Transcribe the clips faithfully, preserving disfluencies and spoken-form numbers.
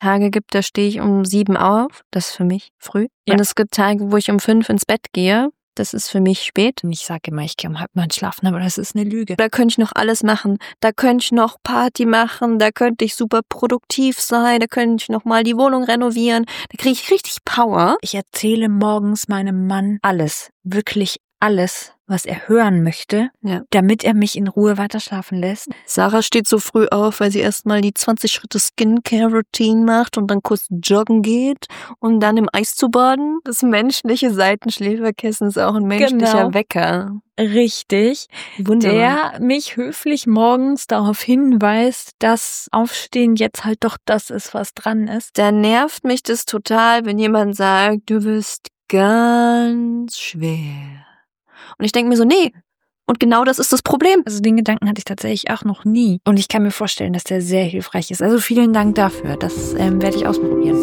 Tage gibt, da stehe ich um sieben auf. Das ist für mich früh. Ja. Und es gibt Tage, wo ich um fünf ins Bett gehe. Das ist für mich spät. Und ich sage immer, ich gehe um halb neun schlafen, aber das ist eine Lüge. Da könnte ich noch alles machen. Da könnte ich noch Party machen. Da könnte ich super produktiv sein. Da könnte ich noch mal die Wohnung renovieren. Da kriege ich richtig Power. Ich erzähle morgens meinem Mann alles, wirklich alles, was er hören möchte, Ja. damit er mich in Ruhe weiter schlafen lässt. Sarah steht so früh auf, weil sie erstmal die zwanzig Schritte Skincare-Routine macht und dann kurz joggen geht und dann im Eis zu baden. Das menschliche Seitenschläferkissen ist auch ein menschlicher Genau. Wecker. Richtig. Wunderbar. Der mich höflich morgens darauf hinweist, dass Aufstehen jetzt halt doch das ist, was dran ist. Da nervt mich das total, wenn jemand sagt, du bist ganz schwer. Und ich denke mir so, nee. Und genau das ist das Problem. Also den Gedanken hatte ich tatsächlich auch noch nie. Und ich kann mir vorstellen, dass der sehr hilfreich ist. Also vielen Dank dafür. Das ähm, werde ich ausprobieren.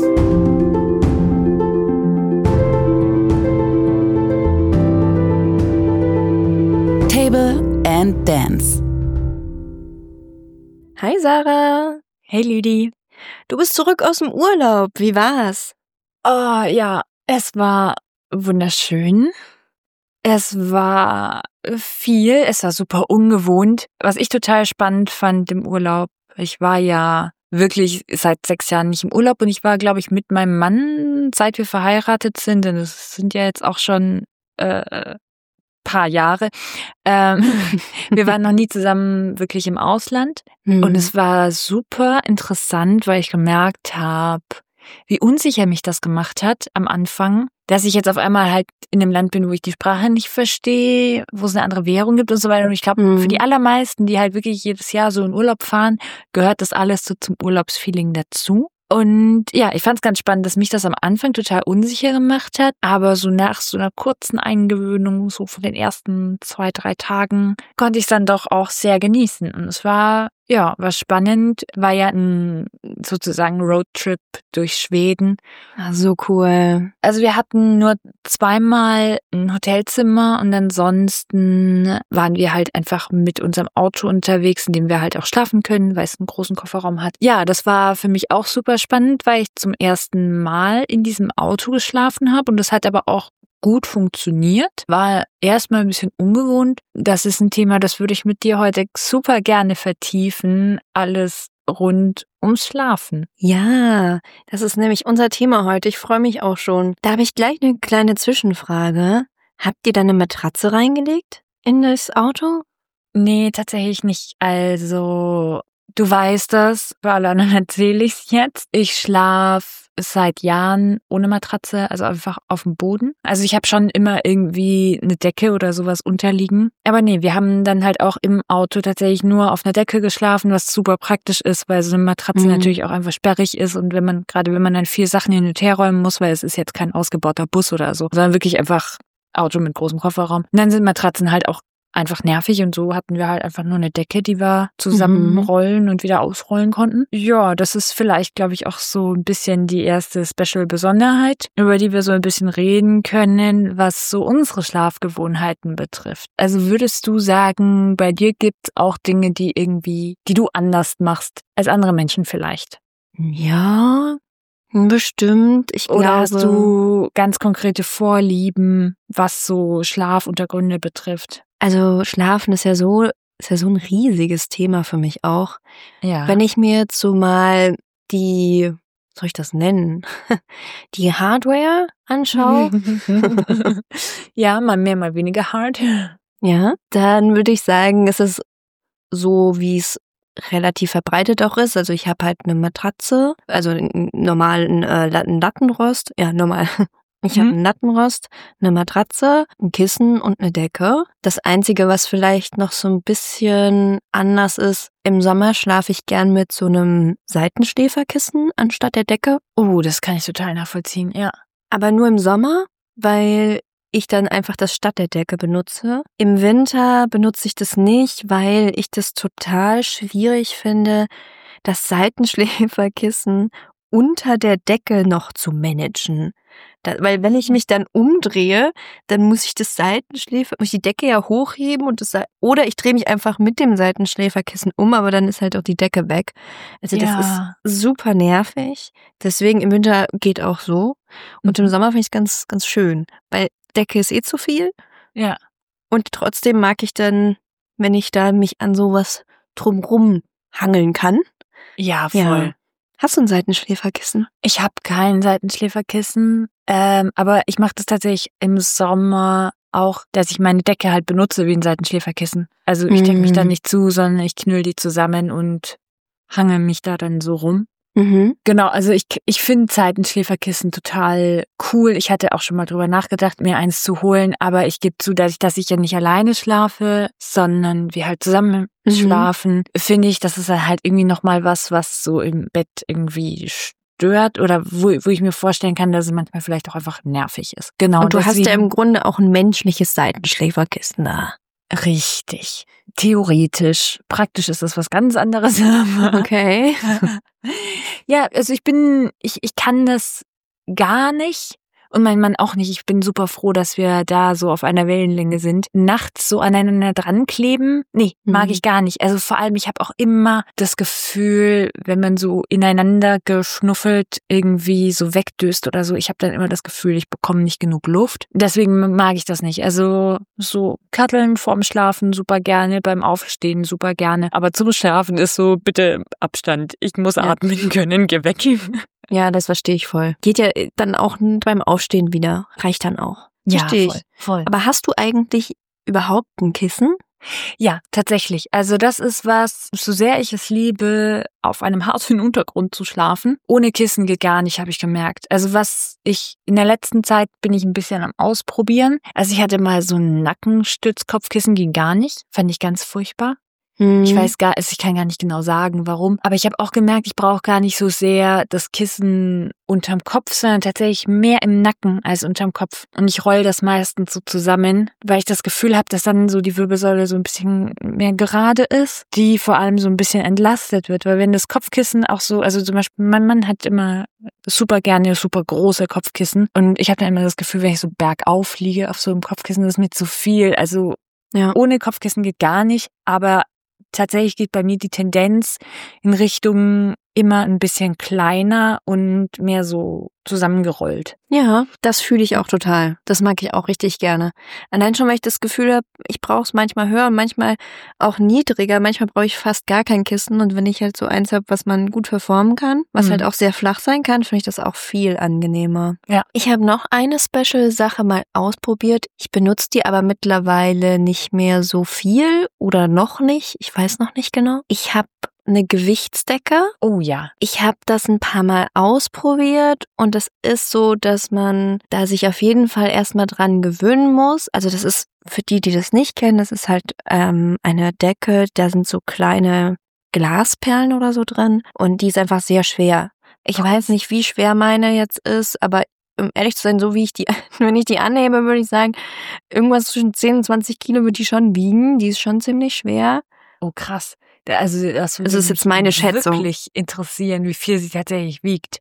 Table and Dance. Hi Sarah. Hey Lüdi. Du bist zurück aus dem Urlaub. Wie war's? Oh ja, es war wunderschön. Es war viel, es war super ungewohnt. Was ich total spannend fand im Urlaub, ich war ja wirklich seit sechs Jahren nicht im Urlaub und ich war, glaube ich, mit meinem Mann, seit wir verheiratet sind, und das sind ja jetzt auch schon äh, paar Jahre, ähm, wir waren noch nie zusammen wirklich im Ausland. Mhm. Und es war super interessant, weil ich gemerkt habe, wie unsicher mich das gemacht hat am Anfang, dass ich jetzt auf einmal halt in einem Land bin, wo ich die Sprache nicht verstehe, wo es eine andere Währung gibt und so weiter. Und ich glaube, Mhm. für die allermeisten, die halt wirklich jedes Jahr so in Urlaub fahren, gehört das alles so zum Urlaubsfeeling dazu. Und ja, ich fand es ganz spannend, dass mich das am Anfang total unsicher gemacht hat, aber so nach so einer kurzen Eingewöhnung, so von den ersten zwei, drei Tagen, konnte ich es dann doch auch sehr genießen. Und es war, ja, war spannend, war ja ein sozusagen Roadtrip durch Schweden. Ah, so cool. Also wir hatten nur zweimal ein Hotelzimmer und ansonsten waren wir halt einfach mit unserem Auto unterwegs, in dem wir halt auch schlafen können, weil es einen großen Kofferraum hat. Ja, das war für mich auch super spannend, weil ich zum ersten Mal in diesem Auto geschlafen habe und das hat aber auch gut funktioniert. War erstmal ein bisschen ungewohnt. Das ist ein Thema, das würde ich mit dir heute super gerne vertiefen. Alles rund ums Schlafen. Ja, das ist nämlich unser Thema heute. Ich freue mich auch schon. Da habe ich gleich eine kleine Zwischenfrage. Habt ihr da eine Matratze reingelegt in das Auto? Nee, tatsächlich nicht. Also, du weißt das, für alle anderen erzähle ich es jetzt. Ich schlafe seit Jahren ohne Matratze, also einfach auf dem Boden. Also ich habe schon immer irgendwie eine Decke oder sowas unterliegen. Aber nee, wir haben dann halt auch im Auto tatsächlich nur auf einer Decke geschlafen, was super praktisch ist, weil so eine Matratze Mhm. natürlich auch einfach sperrig ist und wenn man, gerade wenn man dann vier Sachen hin und her räumen muss, weil es ist jetzt kein ausgebauter Bus oder so, sondern wirklich einfach Auto mit großem Kofferraum. Und dann sind Matratzen halt auch einfach nervig und so hatten wir halt einfach nur eine Decke, die wir zusammenrollen und wieder ausrollen konnten. Ja, das ist vielleicht, glaube ich, auch so ein bisschen die erste Special-Besonderheit, über die wir so ein bisschen reden können, was so unsere Schlafgewohnheiten betrifft. Also würdest du sagen, bei dir gibt's auch Dinge, die irgendwie, die du anders machst als andere Menschen vielleicht? Ja, bestimmt. Ich Oder glaube, hast du ganz konkrete Vorlieben, was so Schlafuntergründe betrifft? also Schlafen ist ja so, ist ja so ein riesiges Thema für mich auch. Ja. Wenn ich mir jetzt so mal die, soll ich das nennen, die Hardware anschaue, Ja, mal mehr, mal weniger hart. ja, dann würde ich sagen, ist es so, wie es relativ verbreitet auch ist. Also ich habe halt eine Matratze, also einen normalen äh, einen Lattenrost, ja normal. Ich habe Mhm. einen Lattenrost, eine Matratze, ein Kissen und eine Decke. Das Einzige, was vielleicht noch so ein bisschen anders ist, im Sommer schlafe ich gern mit so einem Seitenschläferkissen anstatt der Decke. Oh, das kann ich total nachvollziehen, ja. Aber nur im Sommer, weil ich dann einfach das statt der Decke benutze. Im Winter benutze ich das nicht, weil ich das total schwierig finde, das Seitenschläferkissen unter der Decke noch zu managen. Da, weil wenn ich mich dann umdrehe, dann muss ich das Seitenschläfer, muss ich die Decke ja hochheben und das oder ich drehe mich einfach mit dem Seitenschläferkissen um, aber dann ist halt auch die Decke weg. Also das Ja. ist super nervig. Deswegen im Winter geht auch so. Und Mhm. im Sommer finde ich es ganz, ganz schön. Weil Decke ist eh zu viel. Ja. Und trotzdem mag ich dann, wenn ich da mich an sowas drumrum hangeln kann. Ja, voll. Ja. Hast du ein Seitenschläferkissen? Ich habe kein Seitenschläferkissen, ähm, aber ich mache das tatsächlich im Sommer auch, dass ich meine Decke halt benutze wie ein Seitenschläferkissen. Also ich decke mich da Mm. nicht zu, sondern ich knüll die zusammen und hangel mich da dann so rum. Mhm. Genau, also ich, ich finde Seitenschläferkissen total cool. Ich hatte auch schon mal drüber nachgedacht, mir eins zu holen, aber ich gebe zu, dass ich, dass ich ja nicht alleine schlafe, sondern wir halt zusammen Mhm. schlafen, finde ich, das ist halt irgendwie nochmal was, was so im Bett irgendwie stört oder wo, wo ich mir vorstellen kann, dass es manchmal vielleicht auch einfach nervig ist. Genau. Und du hast ja deswegen- im Grunde auch ein menschliches Seitenschläferkissen da. Richtig. Theoretisch. Praktisch ist das was ganz anderes. aber- Okay. Ja, also ich bin, ich, ich kann das gar nicht und mein Mann auch nicht. Ich bin super froh, dass wir da so auf einer Wellenlänge sind. Nachts so aneinander dran kleben, nee, mag Mhm. ich gar nicht. Also vor allem, ich habe auch immer das Gefühl, wenn man so ineinander geschnuffelt irgendwie so wegdöst oder so, ich habe dann immer das Gefühl, ich bekomme nicht genug Luft. Deswegen mag ich das nicht. Also so Katteln vorm Schlafen super gerne, beim Aufstehen super gerne. Aber zum Schlafen ist so, bitte Abstand. Ich muss Ja. atmen können, geh weg. Ja, das verstehe ich voll. Geht ja dann auch beim Aufstehen wieder. Reicht dann auch. Verstehe ich. voll, voll. Aber hast du eigentlich überhaupt ein Kissen? Ja, tatsächlich. Also das ist was, so sehr ich es liebe, auf einem harten Untergrund zu schlafen. Ohne Kissen geht gar nicht, habe ich gemerkt. Also was ich, in der letzten Zeit bin ich ein bisschen am Ausprobieren. Also ich hatte mal so ein Nackenstützkopfkissen, ging gar nicht. Fand ich ganz furchtbar. Ich weiß gar, also ich kann gar nicht genau sagen, warum. Aber ich habe auch gemerkt, ich brauche gar nicht so sehr das Kissen unterm Kopf, sondern tatsächlich mehr im Nacken als unterm Kopf. Und ich roll das meistens so zusammen, weil ich das Gefühl habe, dass dann so die Wirbelsäule so ein bisschen mehr gerade ist, die vor allem so ein bisschen entlastet wird. Weil wenn das Kopfkissen auch so, also zum Beispiel mein Mann hat immer super gerne super große Kopfkissen. Und ich habe dann immer das Gefühl, wenn ich so bergauf liege auf so einem Kopfkissen, das ist mir zu viel. Also Ja. ohne Kopfkissen geht gar nicht, aber tatsächlich geht bei mir die Tendenz in Richtung immer ein bisschen kleiner und mehr so zusammengerollt. Ja, das fühle ich auch total. Das mag ich auch richtig gerne. Allein schon, weil ich das Gefühl habe, ich brauche es manchmal höher und manchmal auch niedriger. Manchmal brauche ich fast gar kein Kissen. Und wenn ich halt so eins habe, was man gut verformen kann, was Mhm. halt auch sehr flach sein kann, finde ich das auch viel angenehmer. Ja. Ich habe noch eine Special-Sache mal ausprobiert. Ich benutze die aber mittlerweile nicht mehr so viel oder noch nicht. Ich weiß noch nicht genau. Ich habe eine Gewichtsdecke. Oh ja. Ich habe das ein paar Mal ausprobiert und es ist so, dass man da sich auf jeden Fall erstmal dran gewöhnen muss. Also das ist für die, die das nicht kennen, das ist halt ähm, eine Decke, da sind so kleine Glasperlen oder so drin und die ist einfach sehr schwer. Ich weiß nicht, wie schwer meine jetzt ist, aber um ehrlich zu sein, so wie ich die, wenn ich die annehme, würde ich sagen, irgendwas zwischen zehn und zwanzig Kilo wird die schon wiegen. Die ist schon ziemlich schwer. Oh krass. Also das würde Das ist mich jetzt meine Schätzung. wirklich interessieren, wie viel sie tatsächlich wiegt.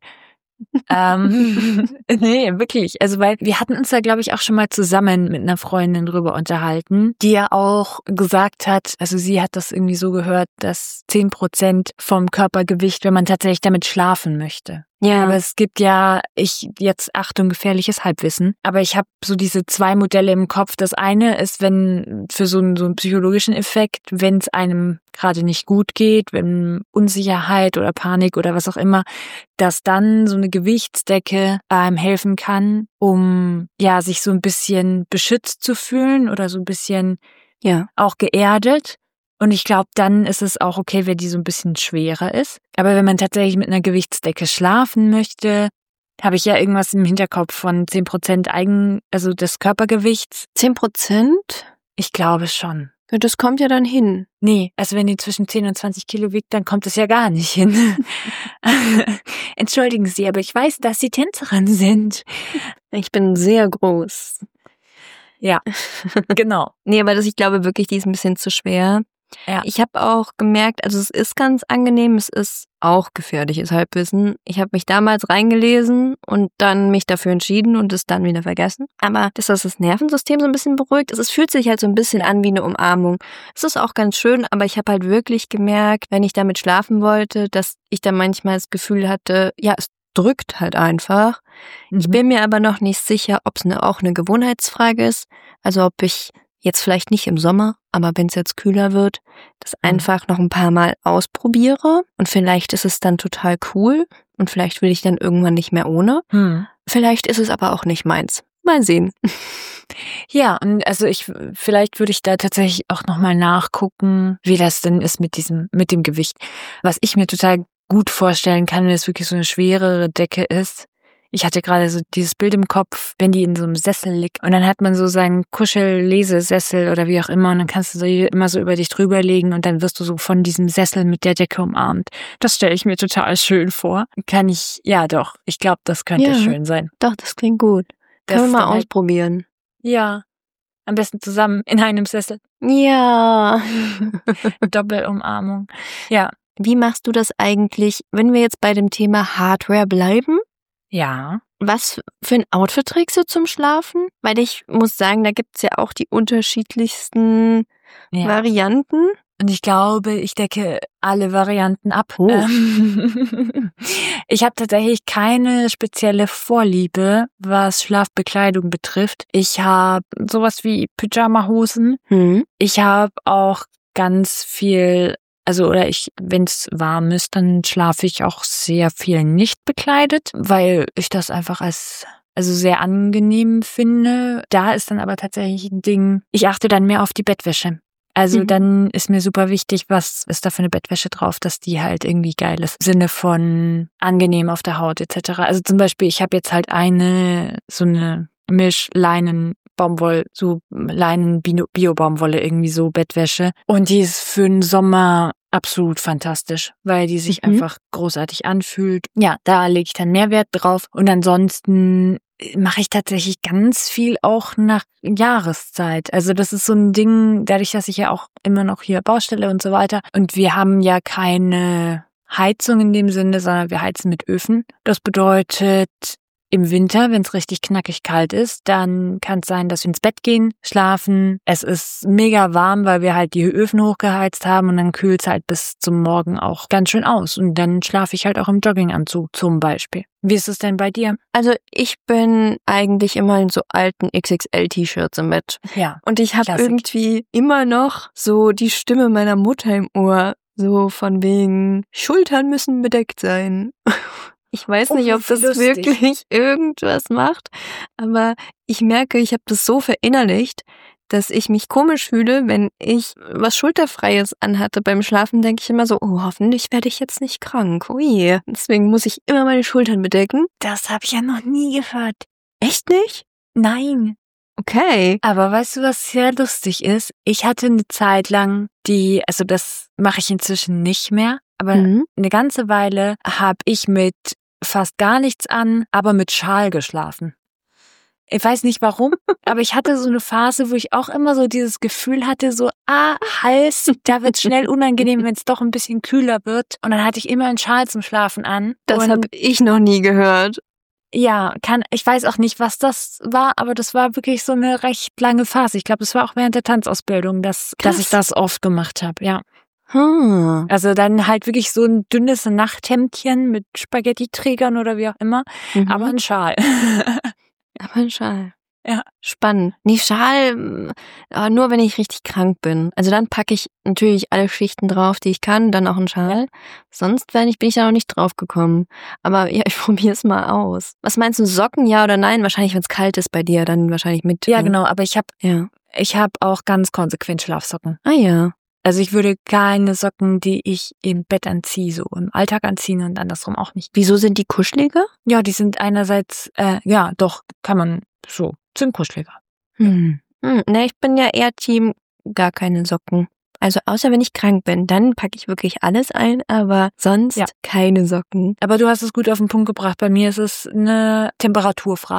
ähm, nee, wirklich. Also weil wir hatten uns da, glaube ich, auch schon mal zusammen mit einer Freundin drüber unterhalten, die ja auch gesagt hat, also sie hat das irgendwie so gehört, dass zehn Prozent vom Körpergewicht, wenn man tatsächlich damit schlafen möchte. Ja, Aber es gibt ja, ich jetzt Achtung, gefährliches Halbwissen, aber ich habe so diese zwei Modelle im Kopf. Das eine ist, wenn für so einen, so einen psychologischen Effekt, wenn es einem gerade nicht gut geht, wenn Unsicherheit oder Panik oder was auch immer, dass dann so eine Gewichtsdecke einem helfen kann, um ja sich so ein bisschen beschützt zu fühlen oder so ein bisschen ja. auch geerdet. Und ich glaube, dann ist es auch okay, wenn die so ein bisschen schwerer ist. Aber wenn man tatsächlich mit einer Gewichtsdecke schlafen möchte, habe ich ja irgendwas im Hinterkopf von zehn Prozent Eigen, also des Körpergewichts. zehn Prozent? Ich glaube schon. Ja, das kommt ja dann hin. Nee, also wenn die zwischen zehn und zwanzig Kilo wiegt, dann kommt es ja gar nicht hin. Entschuldigen Sie, aber ich weiß, dass Sie Tänzerin sind. Ich bin sehr groß. Ja, genau. Nee, aber das, ich glaube wirklich, die ist ein bisschen zu schwer. Ja. Ich habe auch gemerkt, also es ist ganz angenehm, es ist auch gefährliches Halbwissen. Ich habe mich damals reingelesen und dann mich dafür entschieden und es dann wieder vergessen. Aber dass das das Nervensystem so ein bisschen beruhigt, es fühlt sich halt so ein bisschen an wie eine Umarmung. Es ist auch ganz schön, aber ich habe halt wirklich gemerkt, wenn ich damit schlafen wollte, dass ich dann manchmal das Gefühl hatte, ja, es drückt halt einfach. Mhm. Ich bin mir aber noch nicht sicher, ob es eine, auch eine Gewohnheitsfrage ist. Also ob ich jetzt vielleicht nicht im Sommer, aber wenn es jetzt kühler wird, das einfach noch ein paar Mal ausprobiere. Und vielleicht ist es dann total cool und vielleicht will ich dann irgendwann nicht mehr ohne. Hm. Vielleicht ist es aber auch nicht meins. Mal sehen. Ja, und also ich, vielleicht würde ich da tatsächlich auch nochmal nachgucken, wie das denn ist mit diesem, mit dem Gewicht. Was ich mir total gut vorstellen kann, wenn es wirklich so eine schwerere Decke ist. Ich hatte gerade so dieses Bild im Kopf, wenn die in so einem Sessel liegt und dann hat man so seinen Kuschel-Lesesessel oder wie auch immer und dann kannst du sie immer so über dich drüber legen und dann wirst du so von diesem Sessel mit der Decke umarmt. Das stelle ich mir total schön vor. Kann ich, ja doch, ich glaube, das könnte Ja. schön sein. Doch, das klingt gut. Das Können wir ist mal dann halt- ausprobieren. Ja, am besten zusammen in einem Sessel. Ja. Doppelumarmung. Ja. Wie machst du das eigentlich, wenn wir jetzt bei dem Thema Hardware bleiben? Ja. Was für ein Outfit trägst du zum Schlafen? Weil ich muss sagen, da gibt's ja auch die unterschiedlichsten Ja. Varianten. Und ich glaube, ich decke alle Varianten ab. Oh. Ähm, ich habe tatsächlich keine spezielle Vorliebe, was Schlafbekleidung betrifft. Ich habe sowas wie Pyjama-Hosen. Hm. Ich habe auch ganz viel, also oder ich, wenn es warm ist, dann schlafe ich auch sehr viel nicht bekleidet, weil ich das einfach als also sehr angenehm finde. Da ist dann aber tatsächlich ein Ding, ich achte dann mehr auf die Bettwäsche. Also Mhm. dann ist mir super wichtig, was ist da für eine Bettwäsche drauf, dass die halt irgendwie geil ist. Im Sinne von angenehm auf der Haut et cetera. Also zum Beispiel, ich habe jetzt halt eine, so eine Mischleinen Baumwoll, so Leinen Bio-Baumwolle, irgendwie so Bettwäsche. Und die ist für den Sommer absolut fantastisch, weil die sich Mhm. einfach großartig anfühlt. Ja, da lege ich dann mehr Wert drauf. Und ansonsten mache ich tatsächlich ganz viel auch nach Jahreszeit. Also das ist so ein Ding, dadurch, dass ich ja auch immer noch hier Baustelle und so weiter. Und wir haben ja keine Heizung in dem Sinne, sondern wir heizen mit Öfen. Das bedeutet, im Winter, wenn es richtig knackig kalt ist, dann kann es sein, dass wir ins Bett gehen, schlafen. Es ist mega warm, weil wir halt die Öfen hochgeheizt haben und dann kühlt es halt bis zum Morgen auch ganz schön aus. Und dann schlafe ich halt auch im Jogginganzug zum Beispiel. Wie ist es denn bei dir? Also ich bin eigentlich immer in so alten X X L-T-Shirts im Bett. Ja. Und ich habe Klassik. irgendwie immer noch so die Stimme meiner Mutter im Ohr. So von wegen, Schultern müssen bedeckt sein. Ich weiß nicht, Oh, ob wie das lustig. wirklich irgendwas macht, aber ich merke, ich habe das so verinnerlicht, dass ich mich komisch fühle, wenn ich was Schulterfreies anhatte beim Schlafen, denke ich immer so, oh, hoffentlich werde ich jetzt nicht krank. Ui. Deswegen muss ich immer meine Schultern bedecken. Das habe ich ja noch nie gehört. Echt nicht? Nein. Okay. Aber weißt du, was sehr lustig ist? Ich hatte eine Zeit lang die, also das mache ich inzwischen nicht mehr, aber Mhm. eine ganze Weile habe ich mit fast gar nichts an, aber mit Schal geschlafen. Ich weiß nicht warum, aber ich hatte so eine Phase, wo ich auch immer so dieses Gefühl hatte, so, ah, Hals, da wird's schnell unangenehm, wenn es doch ein bisschen kühler wird. Und dann hatte ich immer einen Schal zum Schlafen an. Das Und habe ich noch nie gehört. ja, kann, ich weiß auch nicht, was das war, aber das war wirklich so eine recht lange Phase. Ich glaube, es war auch während der Tanzausbildung, dass, dass Krass. ich das oft gemacht habe, ja. Hm. Also dann halt wirklich so ein dünnes Nachthemdchen mit Spaghetti-Trägern oder wie auch immer, Mhm. aber ein Schal. Aber ein Schal. Ja. Spannend. Nee, Schal, aber nur wenn ich richtig krank bin. Also dann packe ich natürlich alle Schichten drauf, die ich kann, dann auch einen Schal. Sonst bin ich, bin ich da noch nicht drauf gekommen. Aber ja, ich probiere es mal aus. Was meinst du, Socken, ja oder nein? Wahrscheinlich, wenn es kalt ist bei dir, dann wahrscheinlich mit. Ja, ne? genau, aber ich habe Ja. ich hab auch ganz konsequent Schlafsocken. Ah ja. Also ich würde keine Socken, die ich im Bett anziehe, so im Alltag anziehen und andersrum auch nicht. Wieso sind die kuscheliger? Ja, die sind einerseits, äh, ja, doch, kann man so, sind kuscheliger. Hm. Hm. Ne, ich bin ja eher Team gar keine Socken. Also außer wenn ich krank bin, dann packe ich wirklich alles ein, aber sonst Ja. keine Socken. Aber du hast es gut auf den Punkt gebracht. Bei mir ist es eine Temperaturfrage.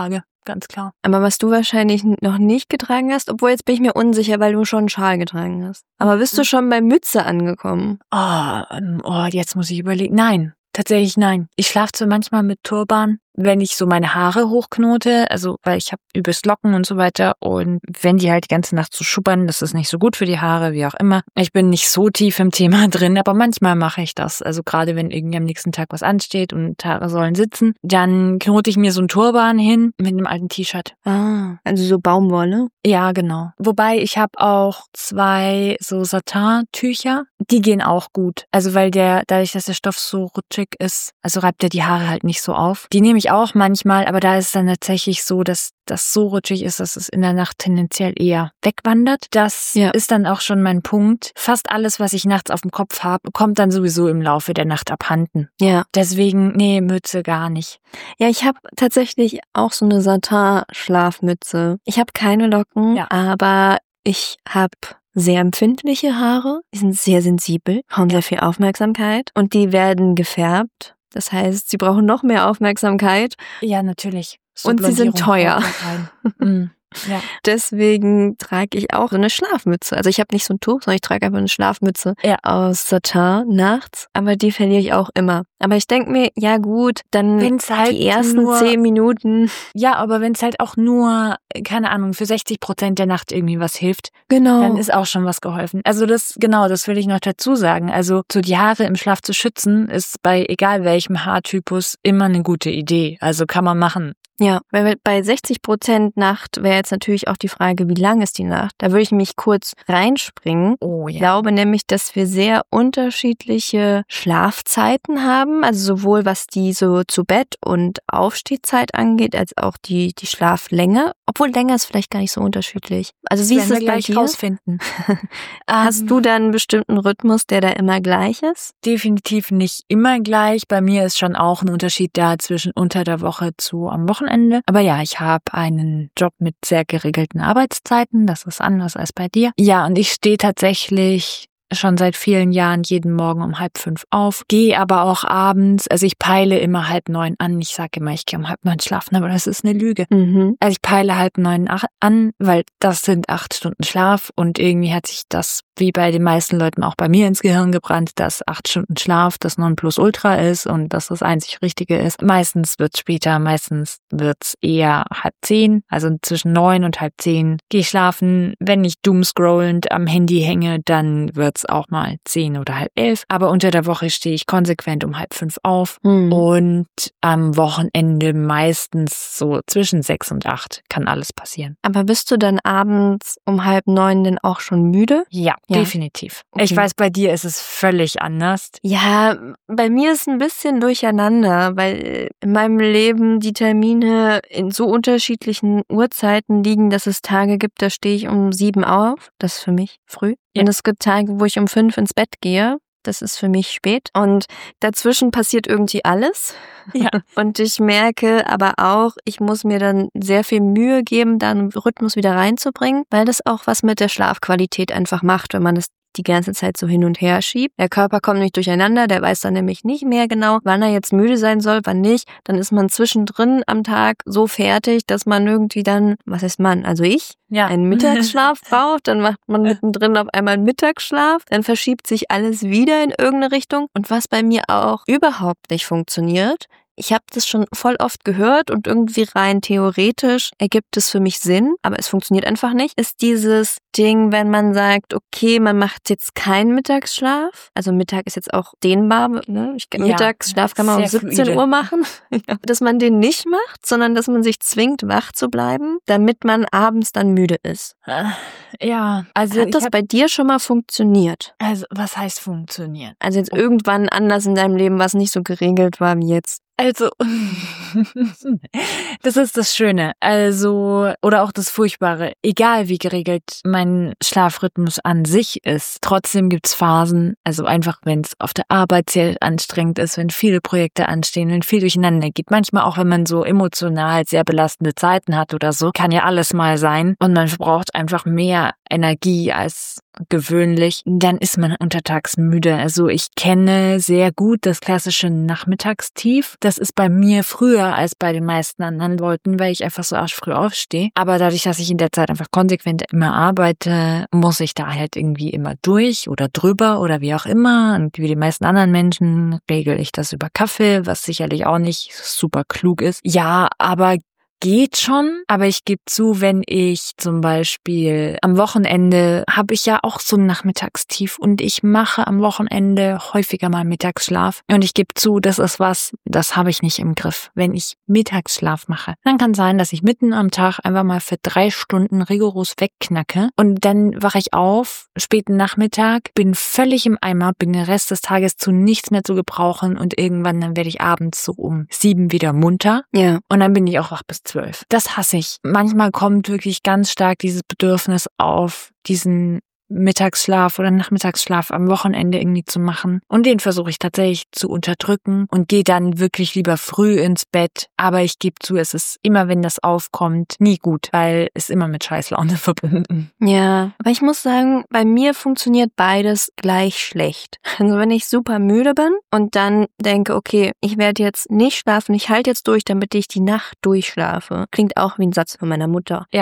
ganz klar. Aber was du wahrscheinlich noch nicht getragen hast, obwohl jetzt bin ich mir unsicher, weil du schon einen Schal getragen hast. Aber bist du schon bei Mütze angekommen? Oh, ähm, oh, jetzt muss ich überlegen. Nein, tatsächlich nein. Ich schlafe zwar manchmal mit Turban, wenn ich so meine Haare hochknote, also weil ich habe übelst Locken und so weiter und wenn die halt die ganze Nacht so schubbern, das ist nicht so gut für die Haare, wie auch immer. Ich bin nicht so tief im Thema drin, aber manchmal mache ich das. Also gerade wenn irgendwie am nächsten Tag was ansteht und Haare sollen sitzen, dann knote ich mir so einen Turban hin mit einem alten T-Shirt. Ah, also so Baumwolle? Ja, genau. Wobei ich habe auch zwei so Satin-Tücher, die gehen auch gut. Also weil der, dadurch, dass der Stoff so rutschig ist, also reibt er die Haare halt nicht so auf. Die nehme ich auch manchmal, aber da ist es dann tatsächlich so, dass das so rutschig ist, dass es in der Nacht tendenziell eher wegwandert. Das ja. ist dann auch schon mein Punkt. Fast alles, was ich nachts auf dem Kopf habe, kommt dann sowieso im Laufe der Nacht abhanden. Ja. Deswegen, nee, Mütze gar nicht. Ja, ich habe tatsächlich auch so eine Satin-Schlafmütze. Ich habe keine Locken, ja. aber ich habe sehr empfindliche Haare. Die sind sehr sensibel, brauchen sehr viel Aufmerksamkeit und die werden gefärbt. Das heißt, sie brauchen noch mehr Aufmerksamkeit. Ja, natürlich. So und sie sind teuer. mhm. Ja. Deswegen trage ich auch so eine Schlafmütze. Also ich habe nicht so ein Tuch, sondern ich trage einfach eine Schlafmütze ja. aus Satin nachts. Aber die verliere ich auch immer. Aber ich denke mir, ja gut, dann wenn's halt die ersten nur, zehn Minuten. Ja, aber wenn es halt auch nur, keine Ahnung, für sechzig Prozent der Nacht irgendwie was hilft, genau. dann ist auch schon was geholfen. Also das, genau, das will ich noch dazu sagen. Also so die Haare im Schlaf zu schützen, ist bei egal welchem Haartypus immer eine gute Idee. Also kann man machen. Ja, weil bei sechzig Prozent Nacht wäre jetzt natürlich auch die Frage, wie lang ist die Nacht? Da würde ich mich kurz reinspringen. Oh, ja. Ich glaube nämlich, dass wir sehr unterschiedliche Schlafzeiten haben, also sowohl was die so zu Bett- und Aufstehzeit angeht, als auch die die Schlaflänge. Obwohl länger ist vielleicht gar nicht so unterschiedlich. Also das wie ist es gleich bei dir? Rausfinden. Hast um, du da einen bestimmten Rhythmus, der da immer gleich ist? Definitiv nicht immer gleich. Bei mir ist schon auch ein Unterschied da zwischen unter der Woche zu am Wochenende. Aber ja, ich habe einen Job mit sehr geregelten Arbeitszeiten. Das ist anders als bei dir. Ja, und ich stehe tatsächlich schon seit vielen Jahren jeden Morgen um halb fünf auf, gehe aber auch abends, also ich peile immer halb neun an. Ich sage immer, ich gehe um halb neun schlafen, aber das ist eine Lüge. Mhm. Also ich peile halb neun an, weil das sind acht Stunden Schlaf und irgendwie hat sich das, wie bei den meisten Leuten auch bei mir ins Gehirn gebrannt, dass acht Stunden Schlaf das Nonplusultra ist und dass das einzig Richtige ist. Meistens wird's später, meistens wird's eher halb zehn, also zwischen neun und halb zehn gehe ich schlafen. Wenn ich doomscrollend am Handy hänge, dann wird's auch mal zehn oder halb elf. Aber unter der Woche stehe ich konsequent um halb fünf auf mhm. und am Wochenende meistens so zwischen sechs und acht kann alles passieren. Aber bist du dann abends um halb neun denn auch schon müde? Ja, ja. definitiv. Okay. Ich weiß, bei dir ist es völlig anders. Ja, bei mir ist ein bisschen durcheinander, weil in meinem Leben die Termine in so unterschiedlichen Uhrzeiten liegen, dass es Tage gibt, da stehe ich um sieben auf. Das ist für mich früh. Ja. Und es gibt Tage, wo ich um fünf ins Bett gehe. Das ist für mich spät. Und dazwischen passiert irgendwie alles. Ja. Und ich merke aber auch, ich muss mir dann sehr viel Mühe geben, da einen Rhythmus wieder reinzubringen, weil das auch was mit der Schlafqualität einfach macht, wenn man das die ganze Zeit so hin und her schiebt. Der Körper kommt nicht durcheinander, der weiß dann nämlich nicht mehr genau, wann er jetzt müde sein soll, wann nicht. Dann ist man zwischendrin am Tag so fertig, dass man irgendwie dann, was heißt man, also ich, ja. einen Mittagsschlaf braucht, dann macht man mittendrin auf einmal einen Mittagsschlaf, dann verschiebt sich alles wieder in irgendeine Richtung. Und was bei mir auch überhaupt nicht funktioniert, ich habe das schon voll oft gehört und irgendwie rein theoretisch ergibt es für mich Sinn, aber es funktioniert einfach nicht, ist dieses Ding, wenn man sagt, okay, man macht jetzt keinen Mittagsschlaf, also Mittag ist jetzt auch dehnbar, ne? Ich, ja, Mittagsschlaf kann man um siebzehn fluide. Uhr machen, dass man den nicht macht, sondern dass man sich zwingt, wach zu bleiben, damit man abends dann müde ist. Ja, also hat das hab, bei dir schon mal funktioniert? Also was heißt funktionieren? Also jetzt irgendwann anders in deinem Leben, was nicht so geregelt war wie jetzt. Also, das ist das Schöne, also, oder auch das Furchtbare. Egal wie geregelt mein Schlafrhythmus an sich ist, trotzdem gibt's Phasen, also einfach, wenn es auf der Arbeit sehr anstrengend ist, wenn viele Projekte anstehen, wenn viel durcheinander geht. Manchmal auch, wenn man so emotional sehr belastende Zeiten hat oder so, kann ja alles mal sein und man braucht einfach mehr Energie als gewöhnlich, dann ist man untertags müde. Also ich kenne sehr gut das klassische Nachmittagstief. Das ist bei mir früher früher als bei den meisten anderen Leuten, weil ich einfach so arschfrüh aufstehe. Aber dadurch, dass ich in der Zeit einfach konsequent immer arbeite, muss ich da halt irgendwie immer durch oder drüber oder wie auch immer. Und wie die meisten anderen Menschen regel ich das über Kaffee, was sicherlich auch nicht super klug ist. Ja, aber geht schon, aber ich gebe zu, wenn ich zum Beispiel am Wochenende habe ich ja auch so ein Nachmittagstief und ich mache am Wochenende häufiger mal Mittagsschlaf und ich gebe zu, das ist was, das habe ich nicht im Griff. Wenn ich Mittagsschlaf mache, dann kann sein, dass ich mitten am Tag einfach mal für drei Stunden rigoros wegknacke und dann wache ich auf, späten Nachmittag, bin völlig im Eimer, bin den Rest des Tages zu nichts mehr zu gebrauchen und irgendwann dann werde ich abends so um sieben wieder munter. Ja. Und dann bin ich auch wach bis zwölf. Das hasse ich. Manchmal kommt wirklich ganz stark dieses Bedürfnis auf, diesen Mittagsschlaf oder Nachmittagsschlaf am Wochenende irgendwie zu machen. Und den versuche ich tatsächlich zu unterdrücken und gehe dann wirklich lieber früh ins Bett. Aber ich gebe zu, es ist immer, wenn das aufkommt, nie gut, weil es immer mit Scheißlaune verbunden. Ja, aber ich muss sagen, bei mir funktioniert beides gleich schlecht. Also wenn ich super müde bin und dann denke, okay, ich werde jetzt nicht schlafen, ich halte jetzt durch, damit ich die Nacht durchschlafe. Klingt auch wie ein Satz von meiner Mutter. Ja.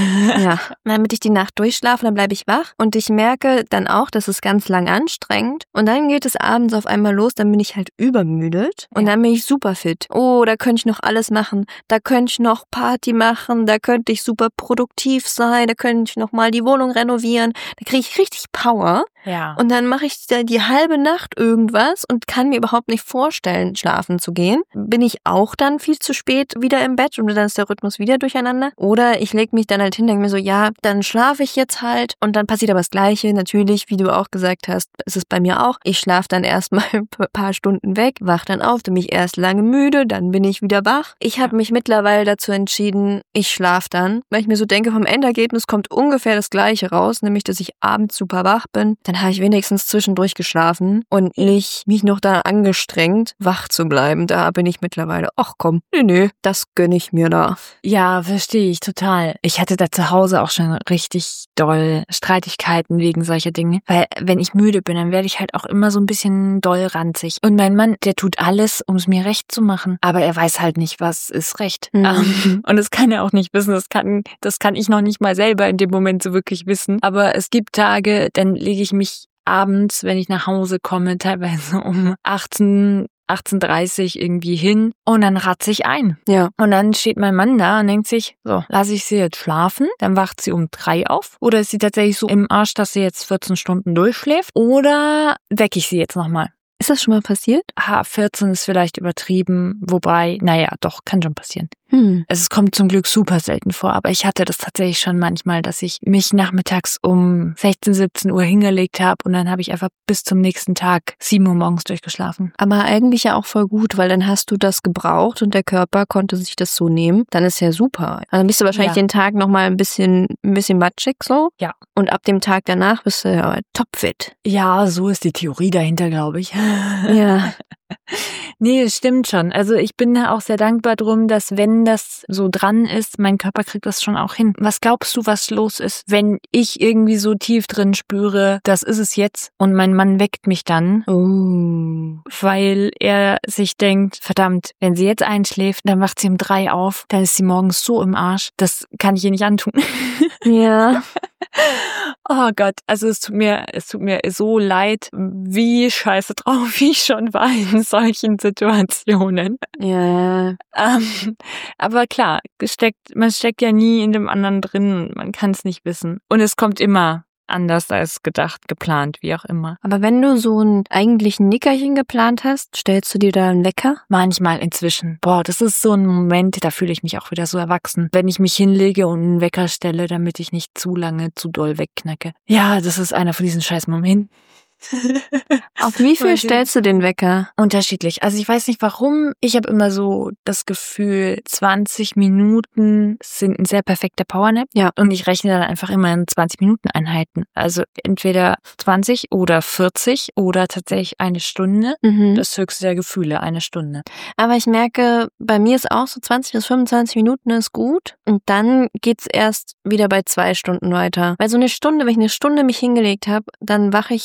Ja, damit ich die Nacht durchschlafe, dann bleibe ich wach. Und ich merke dann auch, das ist ganz lang anstrengend. Und dann geht es abends auf einmal los, dann bin ich halt übermüdet. Und Ja. dann bin ich super fit. Oh, da könnte ich noch alles machen. Da könnte ich noch Party machen. Da könnte ich super produktiv sein. Da könnte ich noch mal die Wohnung renovieren. Da kriege ich richtig Power. Ja. Und dann mache ich da die halbe Nacht irgendwas und kann mir überhaupt nicht vorstellen, schlafen zu gehen. Bin ich auch dann viel zu spät wieder im Bett und dann ist der Rhythmus wieder durcheinander. Oder ich lege mich dann halt hin, denke mir so, ja, dann schlafe ich jetzt halt. Und dann passiert aber das Gleiche. Natürlich, wie du auch gesagt hast, ist es bei mir auch. Ich schlafe dann erstmal ein paar Stunden weg, wach dann auf, dann bin ich erst lange müde, dann bin ich wieder wach. Ich habe mich mittlerweile dazu entschieden, ich schlafe dann, weil ich mir so denke, vom Endergebnis kommt ungefähr das Gleiche raus, nämlich, dass ich abends super wach bin. Dann habe ich wenigstens zwischendurch geschlafen und nicht mich noch da angestrengt, wach zu bleiben. Da bin ich mittlerweile, ach komm, nö, nö, das gönne ich mir da. Ja, verstehe ich total. Ich hatte da zu Hause auch schon richtig doll Streitigkeiten wegen solcher Dinge. Weil wenn ich müde bin, dann werde ich halt auch immer so ein bisschen doll ranzig. Und mein Mann, der tut alles, um es mir recht zu machen. Aber er weiß halt nicht, was ist recht. Mhm. Um, und das kann er auch nicht wissen. Das kann, das kann ich noch nicht mal selber in dem Moment so wirklich wissen. Aber es gibt Tage, dann lege ich mich abends, wenn ich nach Hause komme, teilweise um achtzehn, achtzehn Uhr dreißig irgendwie hin und dann ratze ich ein. Ja. Und dann steht mein Mann da und denkt sich, so, lasse ich sie jetzt schlafen, dann wacht sie um drei auf oder ist sie tatsächlich so im Arsch, dass sie jetzt vierzehn Stunden durchschläft oder wecke ich sie jetzt nochmal? Ist das schon mal passiert? Ha, vierzehn ist vielleicht übertrieben, wobei, naja, doch, kann schon passieren. Hm. Es kommt zum Glück super selten vor, aber ich hatte das tatsächlich schon manchmal, dass ich mich nachmittags um sechzehn, siebzehn Uhr hingelegt habe und dann habe ich einfach bis zum nächsten Tag sieben Uhr morgens durchgeschlafen. Aber eigentlich ja auch voll gut, weil dann hast du das gebraucht und der Körper konnte sich das so nehmen. Dann ist ja super. Dann bist du wahrscheinlich Ja. den Tag nochmal ein bisschen, ein bisschen matschig so. Ja. Und ab dem Tag danach bist du ja topfit. Ja, so ist die Theorie dahinter, glaube ich. Ja. Nee, es stimmt schon. Also ich bin da auch sehr dankbar drum, dass wenn das so dran ist, mein Körper kriegt das schon auch hin. Was glaubst du, was los ist, wenn ich irgendwie so tief drin spüre, das ist es jetzt und mein Mann weckt mich dann, Oh. weil er sich denkt, verdammt, wenn sie jetzt einschläft, dann wacht sie um drei auf, dann ist sie morgens so im Arsch, das kann ich ihr nicht antun. Ja. Oh Gott, also es tut mir, es tut mir so leid, wie scheiße drauf ich schon war in solchen Situationen. Ja. Ähm, aber klar, steckt, man steckt ja nie in dem anderen drin, man kann es nicht wissen. Und es kommt immer anders als gedacht, geplant, wie auch immer. Aber wenn du so ein eigentlichen Nickerchen geplant hast, stellst du dir da einen Wecker? Manchmal inzwischen. Boah, das ist so ein Moment, da fühle ich mich auch wieder so erwachsen. Wenn ich mich hinlege und einen Wecker stelle, damit ich nicht zu lange, zu doll wegknacke. Ja, das ist einer von diesen scheiß Momenten. Auf wie viel Weil- stellst du den Wecker? Unterschiedlich. Also ich weiß nicht warum. Ich habe immer so das Gefühl, zwanzig Minuten sind ein sehr perfekter Powernap. Ja. Und ich rechne dann einfach immer in zwanzig Minuten Einheiten. Also entweder zwanzig oder vierzig oder tatsächlich eine Stunde. Mhm. Das höchste der Gefühle, eine Stunde. Aber ich merke, bei mir ist auch so zwanzig bis fünfundzwanzig Minuten ist gut. Und dann geht's erst wieder bei zwei Stunden weiter. Weil so eine Stunde, wenn ich eine Stunde mich hingelegt habe, dann wache ich auf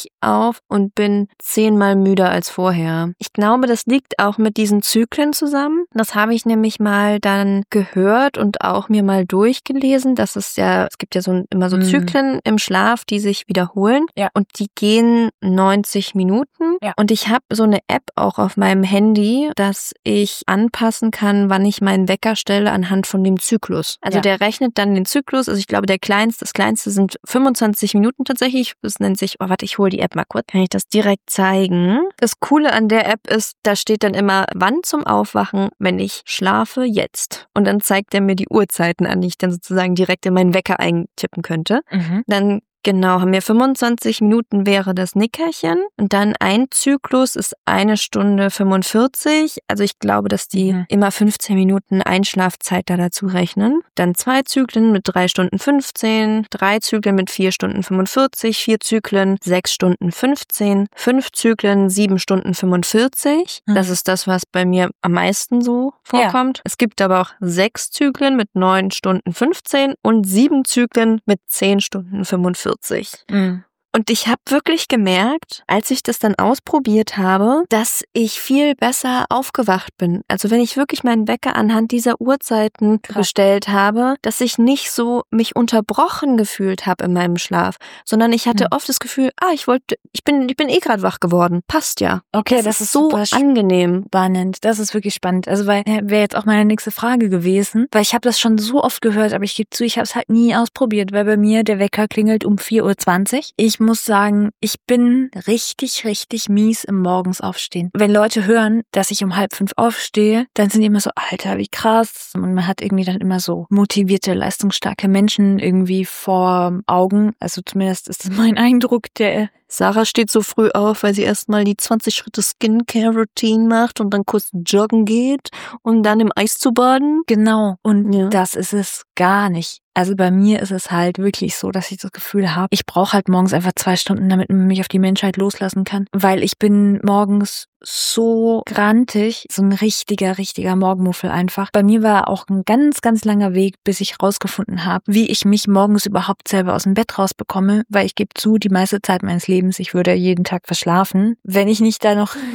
auf und bin zehnmal müder als vorher. Ich glaube, das liegt auch mit diesen Zyklen zusammen. Das habe ich nämlich mal dann gehört und auch mir mal durchgelesen. Das ist ja, es gibt ja so immer so Zyklen im Schlaf, die sich wiederholen. Ja. Und die gehen neunzig Minuten. Ja. Und ich habe so eine App auch auf meinem Handy, dass ich anpassen kann, wann ich meinen Wecker stelle anhand von dem Zyklus. Also Ja. der rechnet dann den Zyklus. Also ich glaube, der kleinste, das kleinste sind fünfundzwanzig Minuten tatsächlich. Das nennt sich, oh warte, ich hole die App mal kurz. Kann ich das direkt zeigen? Das Coole an der App ist, da steht dann immer, wann zum Aufwachen, wenn ich schlafe, jetzt. Und dann zeigt er mir die Uhrzeiten an, die ich dann sozusagen direkt in meinen Wecker eintippen könnte. Mhm. Dann genau, haben wir fünfundzwanzig Minuten wäre das Nickerchen und dann ein Zyklus ist eine Stunde fünfundvierzig. Also ich glaube, dass die Mhm. immer fünfzehn Minuten Einschlafzeit da dazu rechnen. Dann zwei Zyklen mit drei Stunden fünfzehn, drei Zyklen mit vier Stunden fünfundvierzig, vier Zyklen sechs Stunden fünfzehn, fünf Zyklen sieben Stunden fünfundvierzig. Mhm. Das ist das, was bei mir am meisten so vorkommt. Es gibt aber auch sechs Zyklen mit neun Stunden fünfzehn und sieben Zyklen mit zehn Stunden fünfundvierzig. Mhm. Und ich habe wirklich gemerkt, als ich das dann ausprobiert habe, dass ich viel besser aufgewacht bin. Also wenn ich wirklich meinen Wecker anhand dieser Uhrzeiten Krass. gestellt habe, dass ich nicht so mich unterbrochen gefühlt habe in meinem Schlaf, sondern ich hatte Mhm. oft das Gefühl, ah, ich wollte, ich bin, ich bin eh gerade wach geworden. Passt ja. Okay, das, ist so super angenehm. spannend. Das ist wirklich spannend. Also weil wäre jetzt auch meine nächste Frage gewesen, weil ich habe das schon so oft gehört, aber ich gebe zu, ich habe es halt nie ausprobiert, weil bei mir der Wecker klingelt um vier Uhr zwanzig. Ich muss sagen, ich bin richtig, richtig mies im Morgens aufstehen. Wenn Leute hören, dass ich um halb fünf aufstehe, dann sind die immer so, Alter, wie krass. Und man hat irgendwie dann immer so motivierte, leistungsstarke Menschen irgendwie vor Augen. Also zumindest ist das mein Eindruck, der Sarah steht so früh auf, weil sie erstmal die zwanzig Schritte Skincare-Routine macht und dann kurz joggen geht, um dann im Eis zu baden. Genau. Und Ja. das ist es gar nicht. Also bei mir ist es halt wirklich so, dass ich das Gefühl habe, ich brauche halt morgens einfach zwei Stunden, damit man mich auf die Menschheit loslassen kann. Weil ich bin morgens so grantig, so ein richtiger, richtiger Morgenmuffel einfach. Bei mir war auch ein ganz, ganz langer Weg, bis ich rausgefunden habe, wie ich mich morgens überhaupt selber aus dem Bett rausbekomme, weil ich gebe zu, die meiste Zeit meines Lebens, ich würde jeden Tag verschlafen, wenn ich nicht da noch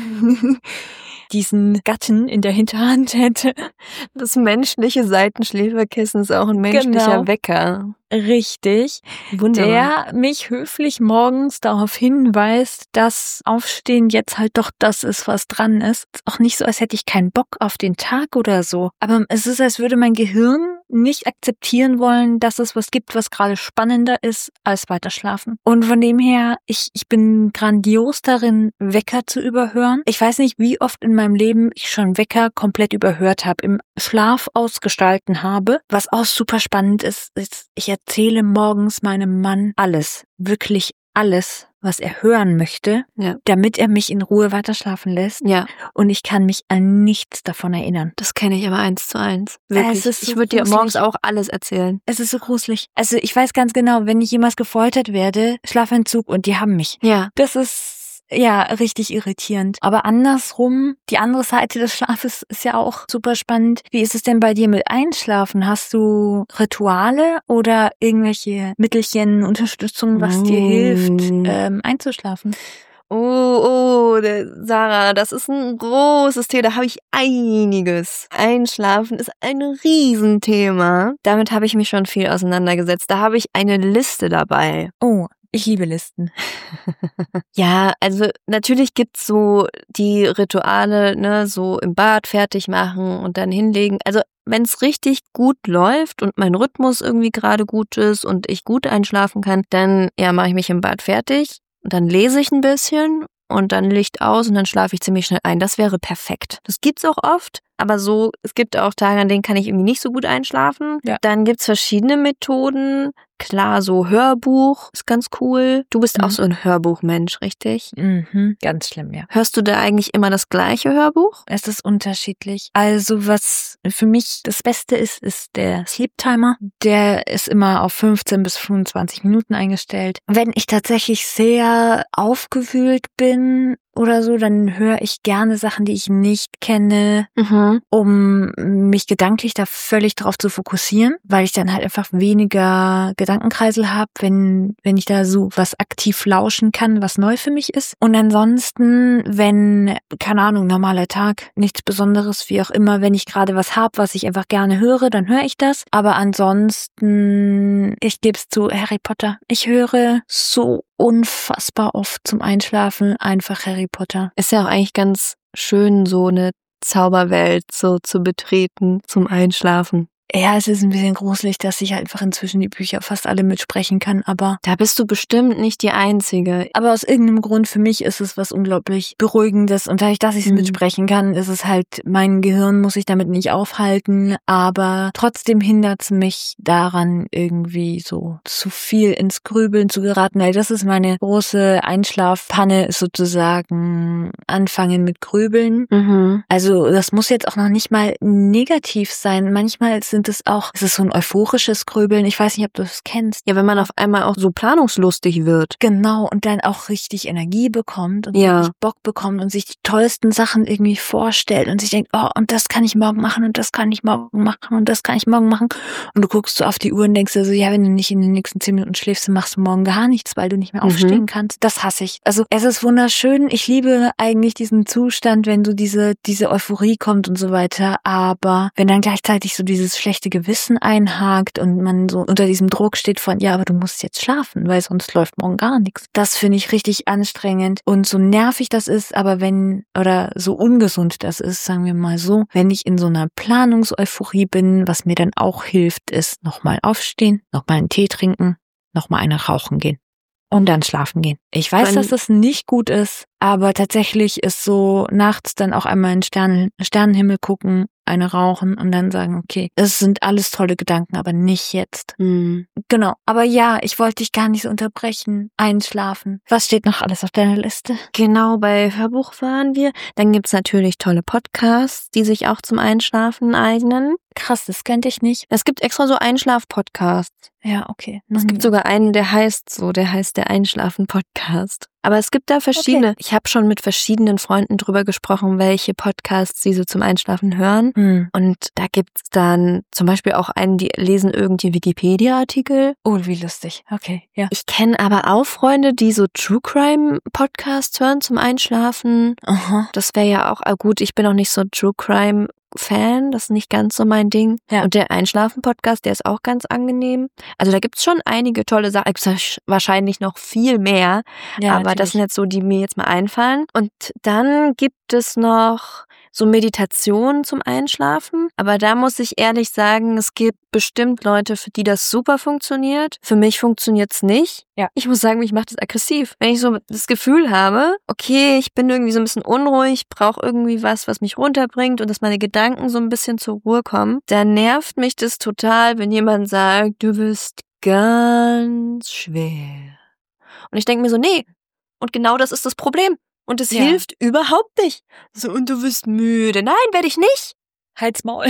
diesen Gatten in der Hinterhand hätte. Das menschliche Seitenschläferkissen ist auch ein menschlicher Genau. Wecker. Richtig. Wunderbar. Der mich höflich morgens darauf hinweist, dass Aufstehen jetzt halt doch das ist, was dran ist. Ist auch nicht so, als hätte ich keinen Bock auf den Tag oder so. Aber es ist, als würde mein Gehirn nicht akzeptieren wollen, dass es was gibt, was gerade spannender ist, als weiterschlafen. Und von dem her, ich, ich bin grandios darin, Wecker zu überhören. Ich weiß nicht, wie oft in meinem Leben ich schon Wecker komplett überhört habe, im Schlaf ausgestalten habe. Was auch super spannend ist, ist, ich erzähle morgens meinem Mann alles, wirklich alles, was er hören möchte, Ja. damit er mich in Ruhe weiterschlafen lässt. Ja, Und ich kann mich an nichts davon erinnern. das kenne ich aber eins zu eins. Wirklich. Es ist so ich würde dir gruselig. morgens auch alles erzählen. Es ist so gruselig. Also ich weiß ganz genau, wenn ich jemals gefoltert werde, Schlafentzug und die haben mich. Ja. Das ist ja richtig irritierend. Aber andersrum, die andere Seite des Schlafes ist ja auch super spannend. Wie ist es denn bei dir mit Einschlafen? Hast du Rituale oder irgendwelche Mittelchen, Unterstützung, was dir Mm. hilft, ähm, einzuschlafen? Oh, oh, der Sarah, das ist ein großes Thema. Da habe ich einiges. Einschlafen ist ein Riesenthema. Damit habe ich mich schon viel auseinandergesetzt. Da habe ich eine Liste dabei. Oh, ich liebe Listen. Ja, also natürlich gibt's so die Rituale, ne, so im Bad fertig machen und dann hinlegen. Also wenn es richtig gut läuft und mein Rhythmus irgendwie gerade gut ist und ich gut einschlafen kann, dann ja, mache ich mich im Bad fertig und dann lese ich ein bisschen und dann Licht aus und dann schlafe ich ziemlich schnell ein. Das wäre perfekt. Das gibt's auch oft, aber so, es gibt auch Tage, an denen kann ich irgendwie nicht so gut einschlafen. Ja. Dann gibt's verschiedene Methoden. Klar, so Hörbuch ist ganz cool. Du bist Mhm. auch so ein Hörbuchmensch, richtig? Mhm, ganz schlimm, ja. Hörst du da eigentlich immer das gleiche Hörbuch? Es ist unterschiedlich. Also was für mich das Beste ist, ist der Sleep Timer. Der ist immer auf fünfzehn bis fünfundzwanzig Minuten eingestellt. Wenn ich tatsächlich sehr aufgewühlt bin oder so, dann höre ich gerne Sachen, die ich nicht kenne, Mhm. um mich gedanklich da völlig drauf zu fokussieren, weil ich dann halt einfach weniger Gedankenkreisel habe, wenn wenn ich da so was aktiv lauschen kann, was neu für mich ist. Und ansonsten, wenn, keine Ahnung, normaler Tag, nichts Besonderes, wie auch immer, wenn ich gerade was hab, was ich einfach gerne höre, dann höre ich das. Aber ansonsten, ich gebe es zu, Harry Potter. Ich höre so unfassbar oft zum Einschlafen einfach Harry Potter. Ist ja auch eigentlich ganz schön, so eine Zauberwelt so zu betreten zum Einschlafen. Ja, es ist ein bisschen gruselig, dass ich einfach inzwischen die Bücher fast alle mitsprechen kann, aber Da bist du bestimmt nicht die Einzige. aber aus irgendeinem Grund für mich ist es was unglaublich Beruhigendes und dadurch, dass ich es Mhm. mitsprechen kann, ist es halt, mein Gehirn muss sich damit nicht aufhalten, aber trotzdem hindert es mich daran, irgendwie so zu viel ins Grübeln zu geraten, weil das ist meine große Einschlafpanne, ist sozusagen anfangen mit Grübeln. Mhm. Also das muss jetzt auch noch nicht mal negativ sein. Manchmal sind es auch, es ist so ein euphorisches Grübeln. Ich weiß nicht, ob du das kennst. Ja, wenn man auf einmal auch so planungslustig wird. Genau, und dann auch richtig Energie bekommt und Ja. richtig Bock bekommt und sich die tollsten Sachen irgendwie vorstellt und sich denkt, oh, und das kann ich morgen machen und das kann ich morgen machen und das kann ich morgen machen. Und du guckst so auf die Uhr und denkst dir so, ja, wenn du nicht in den nächsten zehn Minuten schläfst, dann machst du morgen gar nichts, weil du nicht mehr Mhm. aufstehen kannst. Das hasse ich. Also es ist wunderschön. Ich liebe eigentlich diesen Zustand, wenn so diese, diese Euphorie kommt und so weiter. Aber wenn dann gleichzeitig so dieses schlechte Gewissen einhakt und man so unter diesem Druck steht von, ja, aber du musst jetzt schlafen, weil sonst läuft morgen gar nichts. Das finde ich richtig anstrengend und so nervig das ist, aber wenn, oder so ungesund das ist, sagen wir mal so, wenn ich in so einer Planungseuphorie bin, was mir dann auch hilft, ist nochmal aufstehen, nochmal einen Tee trinken, nochmal eine rauchen gehen. Und dann schlafen gehen. Ich weiß, Wann- dass das nicht gut ist, aber tatsächlich ist so nachts dann auch einmal in den Stern, Sternenhimmel gucken, eine rauchen und dann sagen, okay, es sind alles tolle Gedanken, aber nicht jetzt. Mhm. Genau. Aber ja, ich wollte dich gar nicht so unterbrechen. Einschlafen. Was steht noch alles auf deiner Liste? Genau, bei Hörbuch waren wir. Dann gibt's natürlich tolle Podcasts, die sich auch zum Einschlafen eignen. Krass, das könnte ich nicht. Es gibt extra so Einschlaf-Podcasts. Ja, okay. Es gibt sogar einen, der heißt so, der heißt der Einschlafen-Podcast. Aber es gibt da verschiedene. Okay. Ich habe schon mit verschiedenen Freunden drüber gesprochen, welche Podcasts sie so zum Einschlafen hören. Hm. Und da gibt's dann zum Beispiel auch einen, die lesen irgendwie Wikipedia-Artikel. Oh, wie lustig. Okay, ja. Ich kenne aber auch Freunde, die so True Crime Podcasts hören zum Einschlafen. Aha. Das wäre ja auch ah, gut. Ich bin auch nicht so True Crime Fan, das ist nicht ganz so mein Ding. Ja. Und der Einschlafen-Podcast, der ist auch ganz angenehm. Also da gibt's schon einige tolle Sachen. Es gibt wahrscheinlich noch viel mehr, Ja, aber das sind jetzt so, die mir jetzt mal einfallen. Und dann gibt es noch so Meditationen zum Einschlafen. Aber da muss ich ehrlich sagen, es gibt bestimmt Leute, für die das super funktioniert. Für mich funktioniert's nicht. Ja. Ich muss sagen, mich macht das aggressiv. Wenn ich so das Gefühl habe, okay, ich bin irgendwie so ein bisschen unruhig, brauche irgendwie was, was mich runterbringt und dass meine Gedanken so ein bisschen zur Ruhe kommen, dann nervt mich das total, wenn jemand sagt, du wirst ganz schwer. Und ich denke mir so, nee. Und genau das ist das Problem. Und es Ja. hilft überhaupt nicht. So, und du wirst müde. Nein, werde ich nicht. Halt's Maul.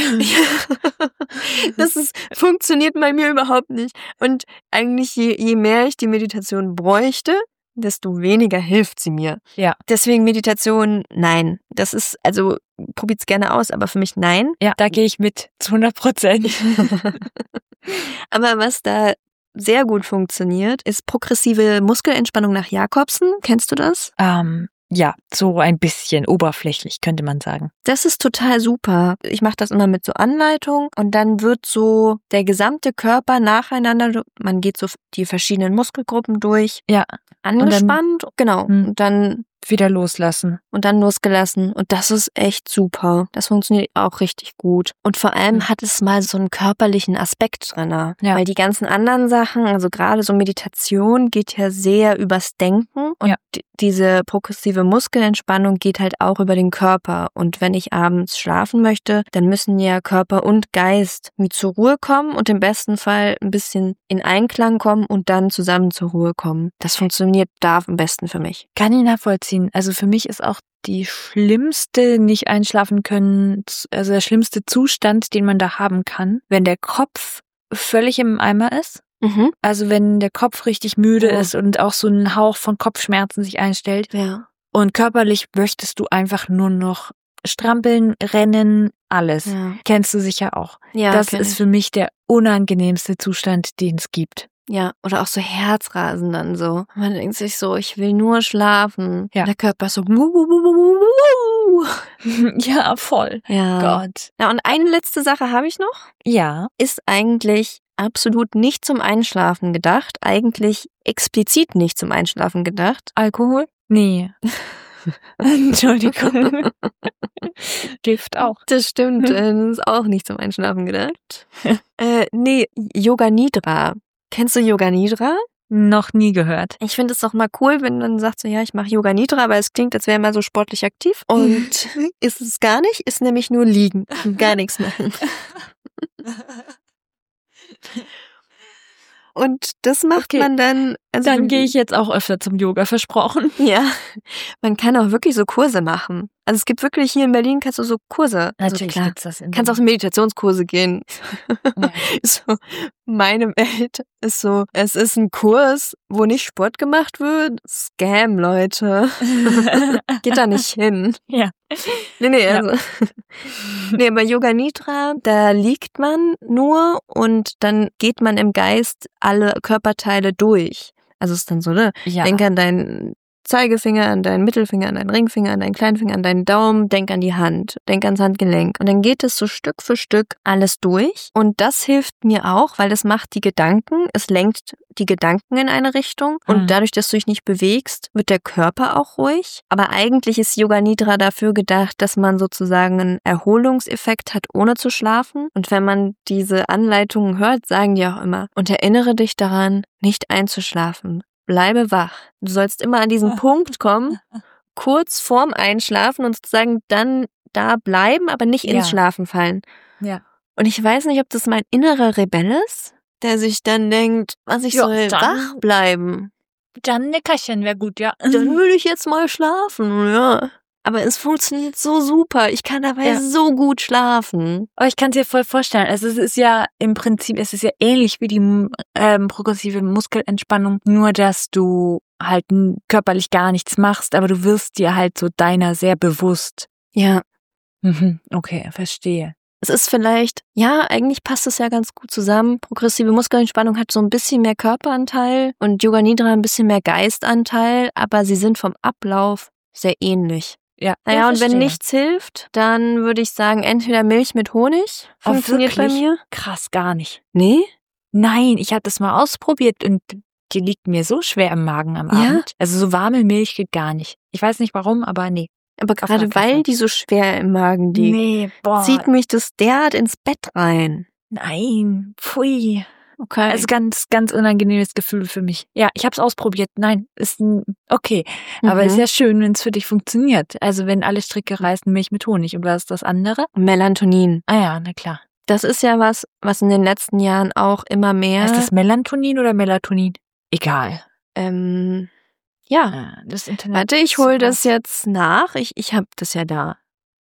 Das ist, funktioniert bei mir überhaupt nicht. Und eigentlich, je, je mehr ich die Meditation bräuchte, desto weniger hilft sie mir. Ja. Deswegen Meditation, nein. Das ist, also, probiert's gerne aus, aber für mich nein. Ja, da gehe ich mit zu hundert Prozent. Aber was da sehr gut funktioniert, ist progressive Muskelentspannung nach Jakobsen. Kennst du das? ähm, ja, so ein bisschen oberflächlich, könnte man sagen. Das ist total super. Ich mache das immer mit so Anleitung und dann wird so der gesamte Körper nacheinander, man geht so die verschiedenen Muskelgruppen durch, Ja. angespannt, genau, Hm. und dann Wieder loslassen. und dann losgelassen. Und das ist echt super. Das funktioniert auch richtig gut. Und vor allem Mhm. hat es mal so einen körperlichen Aspekt drin. Ja. Weil die ganzen anderen Sachen, also gerade so Meditation geht ja sehr übers Denken. Und Ja. d- diese progressive Muskelentspannung geht halt auch über den Körper. Und wenn ich abends schlafen möchte, dann müssen ja Körper und Geist mit zur Ruhe kommen und im besten Fall ein bisschen in Einklang kommen und dann zusammen zur Ruhe kommen. Das funktioniert da am besten für mich. Kann ich nachvollziehen. Also für mich ist auch die schlimmste nicht einschlafen können, also der schlimmste Zustand, den man da haben kann, wenn der Kopf völlig im Eimer ist. Mhm. Also wenn der Kopf richtig müde Ja. ist und auch so ein Hauch von Kopfschmerzen sich einstellt. Ja. Und körperlich möchtest du einfach nur noch strampeln, rennen, alles. Ja. Kennst du sicher auch. Ja, das kenn ist ich. für mich der unangenehmste Zustand, den es gibt. Ja, oder auch so Herzrasen dann so. Man denkt sich so, ich will nur schlafen. Ja. Der Körper ist so. Wuh, wuh, wuh, wuh, wuh, wuh. Ja, voll. Ja. Gott. Ja, und eine letzte Sache habe ich noch. Ja. Ist eigentlich absolut nicht zum Einschlafen gedacht. Eigentlich explizit nicht zum Einschlafen gedacht. Alkohol? Nee. Entschuldigung. Gift auch. Das stimmt, äh, das ist auch nicht zum Einschlafen gedacht. äh, nee, Yoga Nidra. Kennst du Yoga Nidra? Noch nie gehört. Ich finde es doch mal cool, wenn man sagt so, ja, ich mache Yoga Nidra, aber es klingt, als wäre man so sportlich aktiv. Und ist es gar nicht, ist nämlich nur liegen und gar nichts machen. Und das macht Okay. man dann... Also Dann gehe ich jetzt auch öfter zum Yoga, versprochen. Ja, man kann auch wirklich so Kurse machen. Also es gibt wirklich hier in Berlin, kannst du so Kurse. Also Natürlich klar, gibt's das in kannst auch so Meditationskurse gehen. Ja. So, meine Welt ist so, es ist ein Kurs, wo nicht Sport gemacht wird. Scam, Leute. Geht da nicht hin. Ja. Nee, nee, Ja. also. Nee, bei Yoga Nidra, da liegt man nur und dann geht man im Geist alle Körperteile durch. Also es ist dann so, ne? Ja. Denk an deinen Zeigefinger, an deinen Mittelfinger, an deinen Ringfinger, an deinen Kleinfinger, an deinen Daumen, denk an die Hand, denk ans Handgelenk. Und dann geht es so Stück für Stück alles durch. Und das hilft mir auch, weil das macht die Gedanken, es lenkt die Gedanken in eine Richtung. Und Mhm. dadurch, dass du dich nicht bewegst, wird der Körper auch ruhig. Aber eigentlich ist Yoga Nidra dafür gedacht, dass man sozusagen einen Erholungseffekt hat, ohne zu schlafen. Und wenn man diese Anleitungen hört, sagen die auch immer, und erinnere dich daran, nicht einzuschlafen. Bleibe wach. Du sollst immer an diesen Punkt kommen, kurz vorm Einschlafen und sozusagen dann da bleiben, aber nicht ins Ja. Schlafen fallen. Ja. Und ich weiß nicht, ob das mein innerer Rebell ist, der sich dann denkt, was ich Ja, soll dann- wach bleiben. Dann eine Kaschchen wäre gut, ja. Dann will ich jetzt mal schlafen, ja. Aber es funktioniert so super. Ich kann dabei Ja. so gut schlafen. Aber ich kann es dir voll vorstellen. Also es ist ja im Prinzip, es ist ja ähnlich wie die ähm, progressive Muskelentspannung, nur dass du halt n- körperlich gar nichts machst, aber du wirst dir halt so deiner sehr bewusst. Ja. Mhm. Okay, verstehe. Es ist vielleicht, ja, eigentlich passt es ja ganz gut zusammen. Progressive Muskelentspannung hat so ein bisschen mehr Körperanteil und Yoga Nidra ein bisschen mehr Geistanteil, aber sie sind vom Ablauf sehr ähnlich. Ja. Naja, ja, und wenn verstehe. nichts hilft, dann würde ich sagen, entweder Milch mit Honig Oh, funktioniert bei wirklich? mir. Krass, gar nicht. Nee? Nein, ich habe das mal ausprobiert und die liegt mir so schwer im Magen am Ja? Abend. Also so warme Milch geht gar nicht. Ich weiß nicht warum, aber nee. Aber gar gerade keinen weil Fall. die so schwer im Magen liegt, Nee, boah. zieht mich das derart ins Bett rein. Nein, pfui. Okay. Also ganz, ganz unangenehmes Gefühl für mich. Ja, ich habe es ausprobiert. Nein, ist ein, okay. Aber Mhm. ist ja schön, wenn es für dich funktioniert. Also wenn alle Stricke reißen, Milch mit Honig. Und was ist das andere? Melatonin. Ah ja, na klar. Das ist ja was, was in den letzten Jahren auch immer mehr... Heißt das Melatonin oder Melatonin? Egal. ähm, ja. Ah, das Internet. Warte, ich ist hole so das was. jetzt nach. Ich, ich habe das ja da.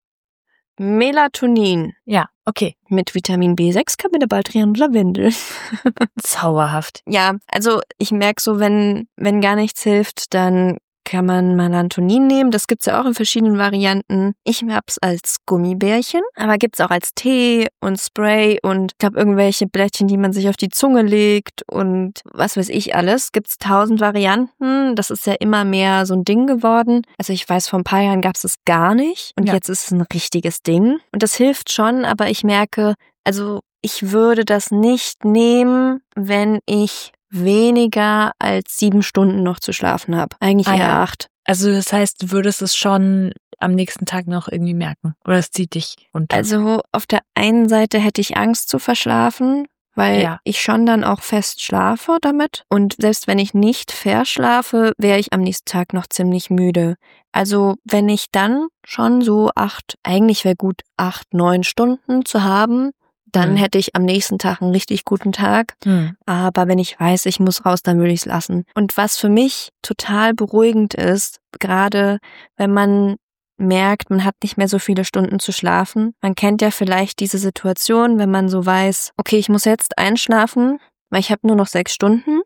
Melatonin Ja, okay. mit Vitamin B sechs, Kamille, Baldrian und Lavendel. Zauberhaft. Ja, also ich merke so, wenn wenn gar nichts hilft, dann kann man Melatonin nehmen. Das gibt's ja auch in verschiedenen Varianten. Ich hab's als Gummibärchen, aber gibt's auch als Tee und Spray und ich glaube irgendwelche Blättchen, die man sich auf die Zunge legt und was weiß ich alles. Gibt's tausend Varianten. Das ist ja immer mehr so ein Ding geworden. Also ich weiß, vor ein paar Jahren gab's es gar nicht und Ja. jetzt ist es ein richtiges Ding. Und das hilft schon, aber ich merke, also ich würde das nicht nehmen, wenn ich weniger als sieben Stunden noch zu schlafen habe. Eigentlich Ah, eher ja. acht. Also das heißt, du würdest es schon am nächsten Tag noch irgendwie merken. Oder es zieht dich runter. Also auf der einen Seite hätte ich Angst zu verschlafen, weil Ja. ich schon dann auch fest schlafe damit. Und selbst wenn ich nicht verschlafe, wäre ich am nächsten Tag noch ziemlich müde. Also wenn ich dann schon so acht, eigentlich wäre gut acht, neun Stunden zu haben, dann Mhm. hätte ich am nächsten Tag einen richtig guten Tag. Hm. Aber wenn ich weiß, ich muss raus, dann würde ich es lassen. Und was für mich total beruhigend ist, gerade wenn man merkt, man hat nicht mehr so viele Stunden zu schlafen. Man kennt ja vielleicht diese Situation, wenn man so weiß, okay, ich muss jetzt einschlafen, weil ich habe nur noch sechs Stunden.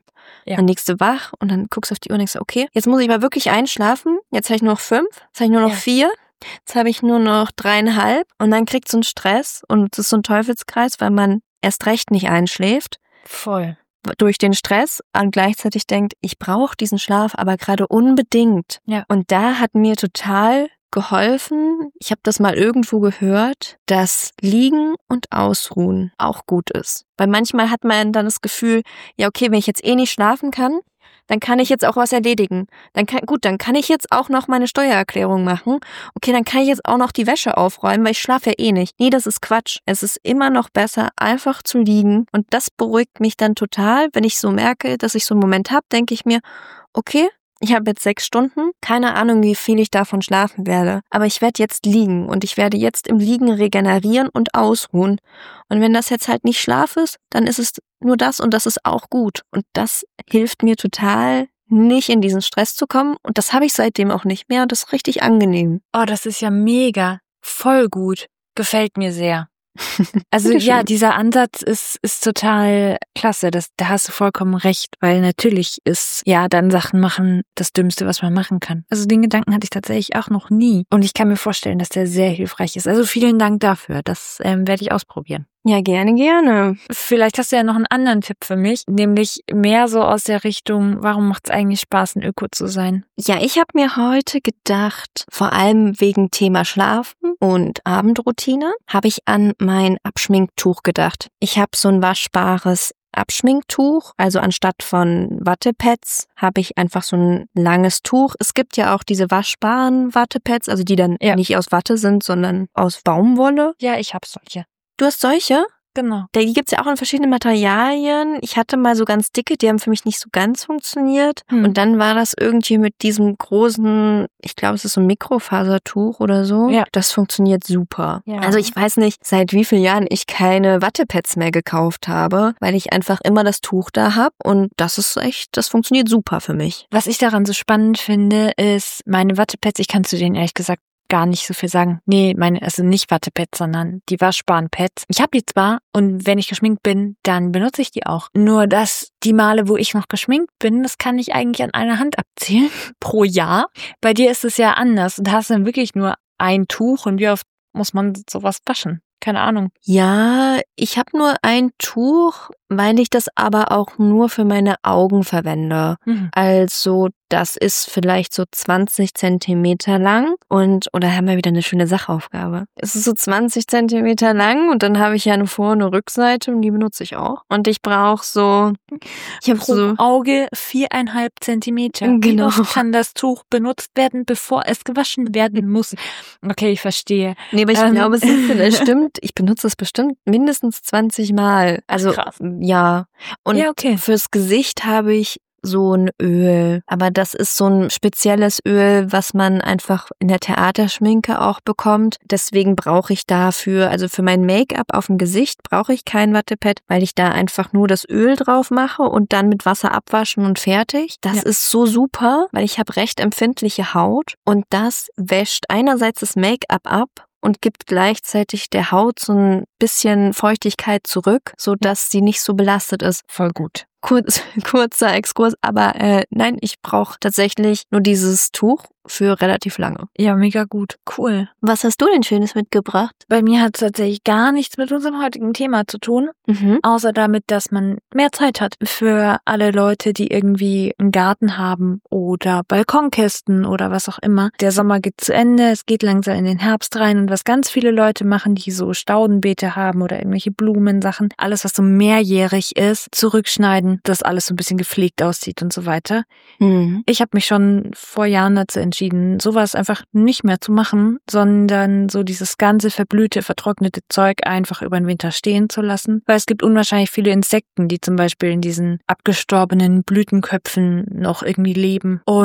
Ja. Dann liegst du wach und dann guckst du auf die Uhr und denkst, okay, jetzt muss ich mal wirklich einschlafen. Jetzt habe ich nur noch fünf, jetzt habe ich nur noch Ja. vier, jetzt habe ich nur noch dreieinhalb und dann kriegt so einen Stress und es ist so ein Teufelskreis, weil man erst recht nicht einschläft Voll. durch den Stress und gleichzeitig denkt, ich brauche diesen Schlaf aber gerade unbedingt. Ja. Und da hat mir total geholfen, ich habe das mal irgendwo gehört, dass Liegen und Ausruhen auch gut ist. Weil manchmal hat man dann das Gefühl, ja okay, wenn ich jetzt eh nicht schlafen kann, dann kann ich jetzt auch was erledigen. Dann kann, gut, dann kann ich jetzt auch noch meine Steuererklärung machen. Okay, dann kann ich jetzt auch noch die Wäsche aufräumen, weil ich schlafe ja eh nicht. Nee, das ist Quatsch. Es ist immer noch besser, einfach zu liegen. Und das beruhigt mich dann total. Wenn ich so merke, dass ich so einen Moment habe, denke ich mir, okay, ich habe jetzt sechs Stunden, keine Ahnung, wie viel ich davon schlafen werde. Aber ich werde jetzt liegen und ich werde jetzt im Liegen regenerieren und ausruhen. Und wenn das jetzt halt nicht Schlaf ist, dann ist es nur das und das ist auch gut. Und das hilft mir total, nicht in diesen Stress zu kommen. Und das habe ich seitdem auch nicht mehr und das ist richtig angenehm. Oh, das ist ja mega. Voll gut. Gefällt mir sehr. Also Dankeschön. ja, dieser Ansatz ist ist total klasse. Das, da hast du vollkommen recht, weil natürlich ist ja dann Sachen machen das Dümmste, was man machen kann. Also den Gedanken hatte ich tatsächlich auch noch nie und ich kann mir vorstellen, dass der sehr hilfreich ist. Also vielen Dank dafür. Das ähm, werde ich ausprobieren. Ja, gerne, gerne. Vielleicht hast du ja noch einen anderen Tipp für mich, nämlich mehr so aus der Richtung, warum macht es eigentlich Spaß, ein Öko zu sein? Ja, ich habe mir heute gedacht, vor allem wegen Thema Schlafen und Abendroutine, habe ich an mein Abschminktuch gedacht. Ich habe so ein waschbares Abschminktuch, also anstatt von Wattepads habe ich einfach so ein langes Tuch. Es gibt ja auch diese waschbaren Wattepads, also die dann Ja. nicht aus Watte sind, sondern aus Baumwolle. Ja, ich habe solche. Du hast solche? Genau. Die gibt's ja auch in verschiedenen Materialien. Ich hatte mal so ganz dicke, die haben für mich nicht so ganz funktioniert. Hm. Und dann war das irgendwie mit diesem großen, ich glaube, es ist so ein Mikrofasertuch oder so. Ja. Das funktioniert super. Ja. Also ich weiß nicht, seit wie vielen Jahren ich keine Wattepads mehr gekauft habe, weil ich einfach immer das Tuch da habe. Und das ist echt, das funktioniert super für mich. Was ich daran so spannend finde, ist meine Wattepads, ich kann zu denen ehrlich gesagt gar nicht so viel sagen. Nee, meine, also nicht Wattepads, sondern die waschbaren Pads. Ich habe die zwar und wenn ich geschminkt bin, dann benutze ich die auch. Nur dass die Male, wo ich noch geschminkt bin, das kann ich eigentlich an einer Hand abzählen pro Jahr. Bei dir ist es ja anders und hast dann wirklich nur ein Tuch und wie oft muss man sowas waschen? Keine Ahnung. Ja, ich habe nur ein Tuch, weil ich das aber auch nur für meine Augen verwende. Mhm. Also das ist vielleicht so zwanzig Zentimeter lang und, oder haben wir wieder eine schöne Sachaufgabe. Es ist so zwanzig Zentimeter lang und dann habe ich ja eine Vor- und eine Rückseite und die benutze ich auch. Und ich brauche so, ich habe Pro so, Auge viereinhalb Zentimeter. Genau. Wie oft kann das Tuch benutzt werden, bevor es gewaschen werden muss? Okay, ich verstehe. nee, aber ich Ähm. glaube, es ist, es stimmt, ich benutze es bestimmt mindestens zwanzig Mal. Also, Krass. ja. Und Ja, okay. fürs Gesicht habe ich so ein Öl. Aber das ist so ein spezielles Öl, was man einfach in der Theaterschminke auch bekommt. Deswegen brauche ich dafür, also für mein Make-up auf dem Gesicht brauche ich kein Wattepad, weil ich da einfach nur das Öl drauf mache und dann mit Wasser abwaschen und fertig. Das Ja. ist so super, weil ich habe recht empfindliche Haut und das wäscht einerseits das Make-up ab und gibt gleichzeitig der Haut so ein bisschen Feuchtigkeit zurück, so dass sie nicht so belastet ist. Voll gut. Kurz, kurzer Exkurs, aber äh, nein, ich brauche tatsächlich nur dieses Tuch für relativ lange. Ja, mega gut. Cool. Was hast du denn Schönes mitgebracht? Bei mir hat es tatsächlich gar nichts mit unserem heutigen Thema zu tun, Mhm. außer damit, dass man mehr Zeit hat für alle Leute, die irgendwie einen Garten haben oder Balkonkästen oder was auch immer. Der Sommer geht zu Ende, es geht langsam in den Herbst rein und was ganz viele Leute machen, die so Staudenbeete haben oder irgendwelche Blumensachen, alles, was so mehrjährig ist, zurückschneiden, dass alles so ein bisschen gepflegt aussieht und so weiter. Mhm. Ich habe mich schon vor Jahren dazu entschieden, sowas einfach nicht mehr zu machen, sondern so dieses ganze verblühte, vertrocknete Zeug einfach über den Winter stehen zu lassen. Weil es gibt unwahrscheinlich viele Insekten, die zum Beispiel in diesen abgestorbenen Blütenköpfen noch irgendwie leben. Und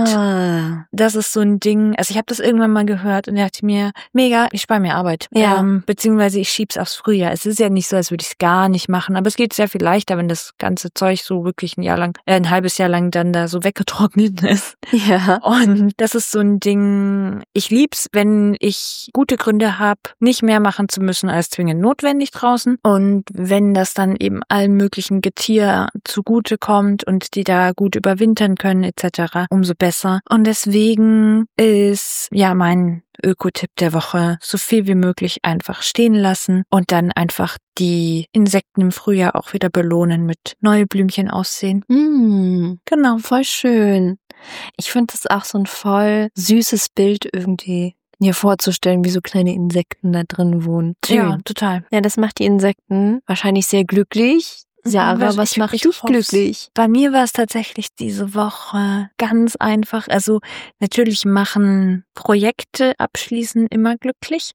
Ah. das ist so ein Ding, also ich habe das irgendwann mal gehört und dachte mir, mega, ich spare mir Arbeit. Ja. Ähm, beziehungsweise ich schieb's aufs Frühjahr. Es ist ja nicht so, als würde ich es gar nicht machen, aber es geht sehr viel leichter, wenn das ganze Zeug so wirklich ein Jahr lang, äh, ein halbes Jahr lang dann da so weggetrocknet ist. Ja. Und das ist so ein Ding, ich lieb's, wenn ich gute Gründe habe, nicht mehr machen zu müssen als zwingend notwendig draußen. Und wenn das dann eben allen möglichen Getier zugute kommt und die da gut überwintern können et cetera, umso besser. Und deswegen ist ja mein Ökotipp der Woche, so viel wie möglich einfach stehen lassen und dann einfach die Insekten im Frühjahr auch wieder belohnen mit neue Blümchen aussehen. Mm, Genau. voll schön. Ich finde das auch so ein voll süßes Bild irgendwie, mir vorzustellen, wie so kleine Insekten da drin wohnen. Schön. Ja, total. Ja, das macht die Insekten wahrscheinlich sehr glücklich. Sarah, Was was ich- macht ich dich hoff's. glücklich? Bei mir war es tatsächlich diese Woche ganz einfach. Also natürlich machen Projekte abschließen immer glücklich.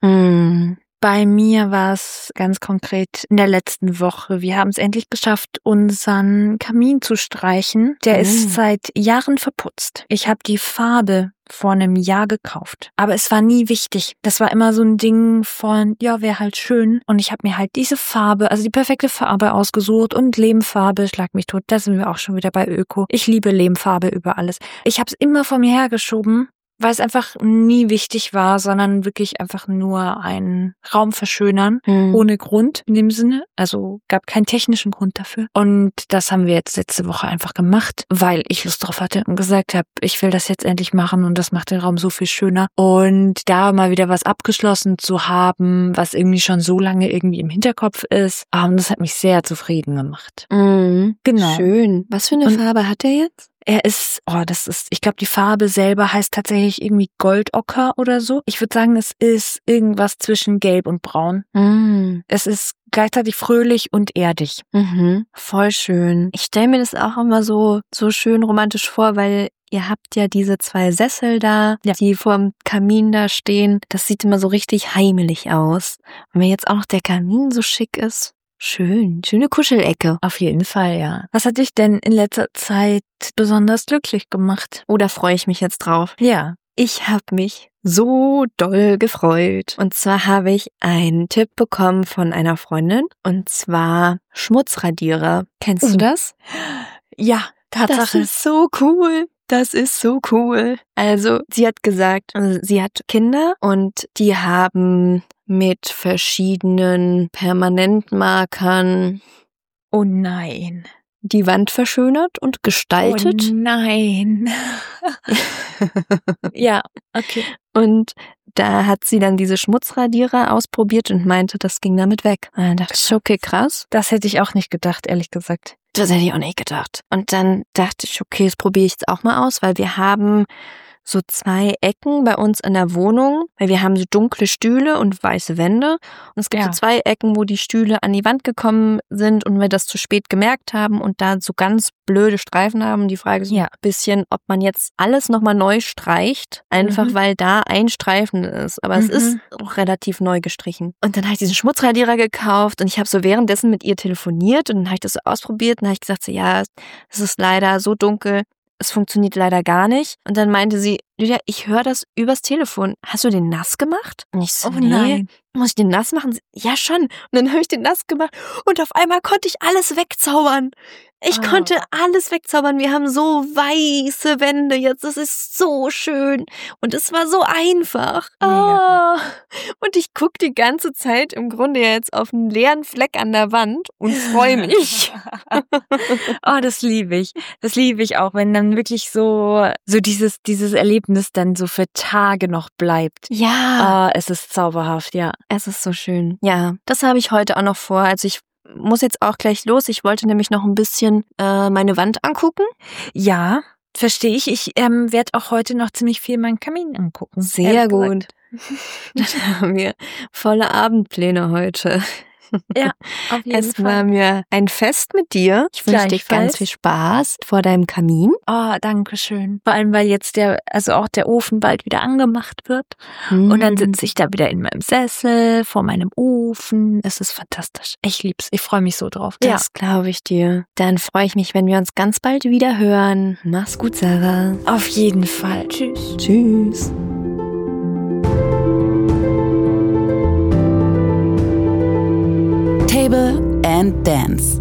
Mm. Bei mir war es ganz konkret in der letzten Woche. Wir haben es endlich geschafft, unseren Kamin zu streichen. Der Mm. ist seit Jahren verputzt. Ich habe die Farbe vor einem Jahr gekauft. Aber es war nie wichtig. Das war immer so ein Ding von, ja, wäre halt schön. Und ich habe mir halt diese Farbe, also die perfekte Farbe ausgesucht und Lehmfarbe, schlag mich tot, da sind wir auch schon wieder bei Öko. Ich liebe Lehmfarbe über alles. Ich habe es immer vor mir hergeschoben, weil es einfach nie wichtig war, sondern wirklich einfach nur einen Raum verschönern, Mm. ohne Grund in dem Sinne. Also gab keinen technischen Grund dafür. Und das haben wir jetzt letzte Woche einfach gemacht, weil ich Lust drauf hatte und gesagt habe, ich will das jetzt endlich machen und das macht den Raum so viel schöner. Und da mal wieder was abgeschlossen zu haben, was irgendwie schon so lange irgendwie im Hinterkopf ist, ähm, das hat mich sehr zufrieden gemacht. Mm. Genau. Schön. Was für eine Und- Farbe hat er jetzt? Er ist, oh, das ist, ich glaube, die Farbe selber heißt tatsächlich irgendwie Goldocker oder so. Ich würde sagen, es ist irgendwas zwischen Gelb und Braun. Mm. Es ist gleichzeitig fröhlich und erdig. Mhm. Voll schön. Ich stelle mir das auch immer so, so schön romantisch vor, weil ihr habt ja diese zwei Sessel da, Ja. die vorm Kamin da stehen. Das sieht immer so richtig heimelig aus. Und wenn jetzt auch noch der Kamin so schick ist, schön. Schöne Kuschelecke. Auf jeden Fall, ja. Was hat dich denn in letzter Zeit besonders glücklich gemacht? Oh, da freue ich mich jetzt drauf. Ja. Ich habe mich so doll gefreut. Und zwar habe ich einen Tipp bekommen von einer Freundin. Und zwar Schmutzradierer. Kennst du Oh. das? Ja, Das Tatsache. ist so cool. Das ist so cool. Also, sie hat gesagt, also sie hat Kinder und die haben mit verschiedenen Permanentmarkern Oh nein. die Wand verschönert und gestaltet. Oh nein. Ja, okay. Und da hat sie dann diese Schmutzradierer ausprobiert und meinte, das ging damit weg. Und dann dachte ich, okay, krass. Das hätte ich auch nicht gedacht, ehrlich gesagt. Das hätte ich auch nicht gedacht. Und dann dachte ich, okay, das probiere ich jetzt auch mal aus, weil wir haben so zwei Ecken bei uns in der Wohnung, weil wir haben so dunkle Stühle und weiße Wände. Und es gibt Ja. so zwei Ecken, wo die Stühle an die Wand gekommen sind und wir das zu spät gemerkt haben und da so ganz blöde Streifen haben. Die Frage ist Ja. ein bisschen, ob man jetzt alles nochmal neu streicht, einfach Mhm. weil da ein Streifen ist. Aber es Mhm. ist auch relativ neu gestrichen. Und dann habe ich diesen Schmutzradierer gekauft und ich habe so währenddessen mit ihr telefoniert und dann habe ich das so ausprobiert und dann habe ich gesagt, so, ja, es ist leider so dunkel, es funktioniert leider gar nicht. Und dann meinte sie, Lydia, ich höre das übers Telefon. Hast du den nass gemacht? Und ich so, Oh nee. nein. Muss ich den nass machen? Sie, ja, schon. Und dann habe ich den nass gemacht und auf einmal konnte ich alles wegzaubern. Ich Oh. konnte alles wegzaubern. Wir haben so weiße Wände jetzt. Das ist so schön. Und es war so einfach. Mega Ah. Und ich gucke die ganze Zeit im Grunde jetzt auf einen leeren Fleck an der Wand und freue mich. Oh, das liebe ich. Das liebe ich auch, wenn dann wirklich so, so dieses, dieses Erlebnis dann so für Tage noch bleibt. Ja. Ah, es ist zauberhaft, ja. Es ist so schön. Ja, das habe ich heute auch noch vor. Also ich muss jetzt auch gleich los. Ich wollte nämlich noch ein bisschen äh, meine Wand angucken. Ja, verstehe ich. Ich ähm, werde auch heute noch ziemlich viel meinen Kamin angucken. Sehr ehrlich gut. gesagt. Dann haben wir volle Abendpläne heute. Ja, auf jeden Es Fall. war mir ein Fest mit dir. Ich wünsche dir Gleichfalls. ganz viel Spaß vor deinem Kamin. Oh, danke schön. Vor allem, weil jetzt der, also auch der Ofen bald wieder angemacht wird. Und dann sitze ich da wieder in meinem Sessel, vor meinem Ofen. Es ist fantastisch. Ich lieb's. Ich freue mich so drauf. Das glaube ich dir. Dann freue ich mich, wenn wir uns ganz bald wieder hören. Mach's gut, Sarah. Ja, auf jeden Fall. Tschüss. Tschüss. Table and Dance.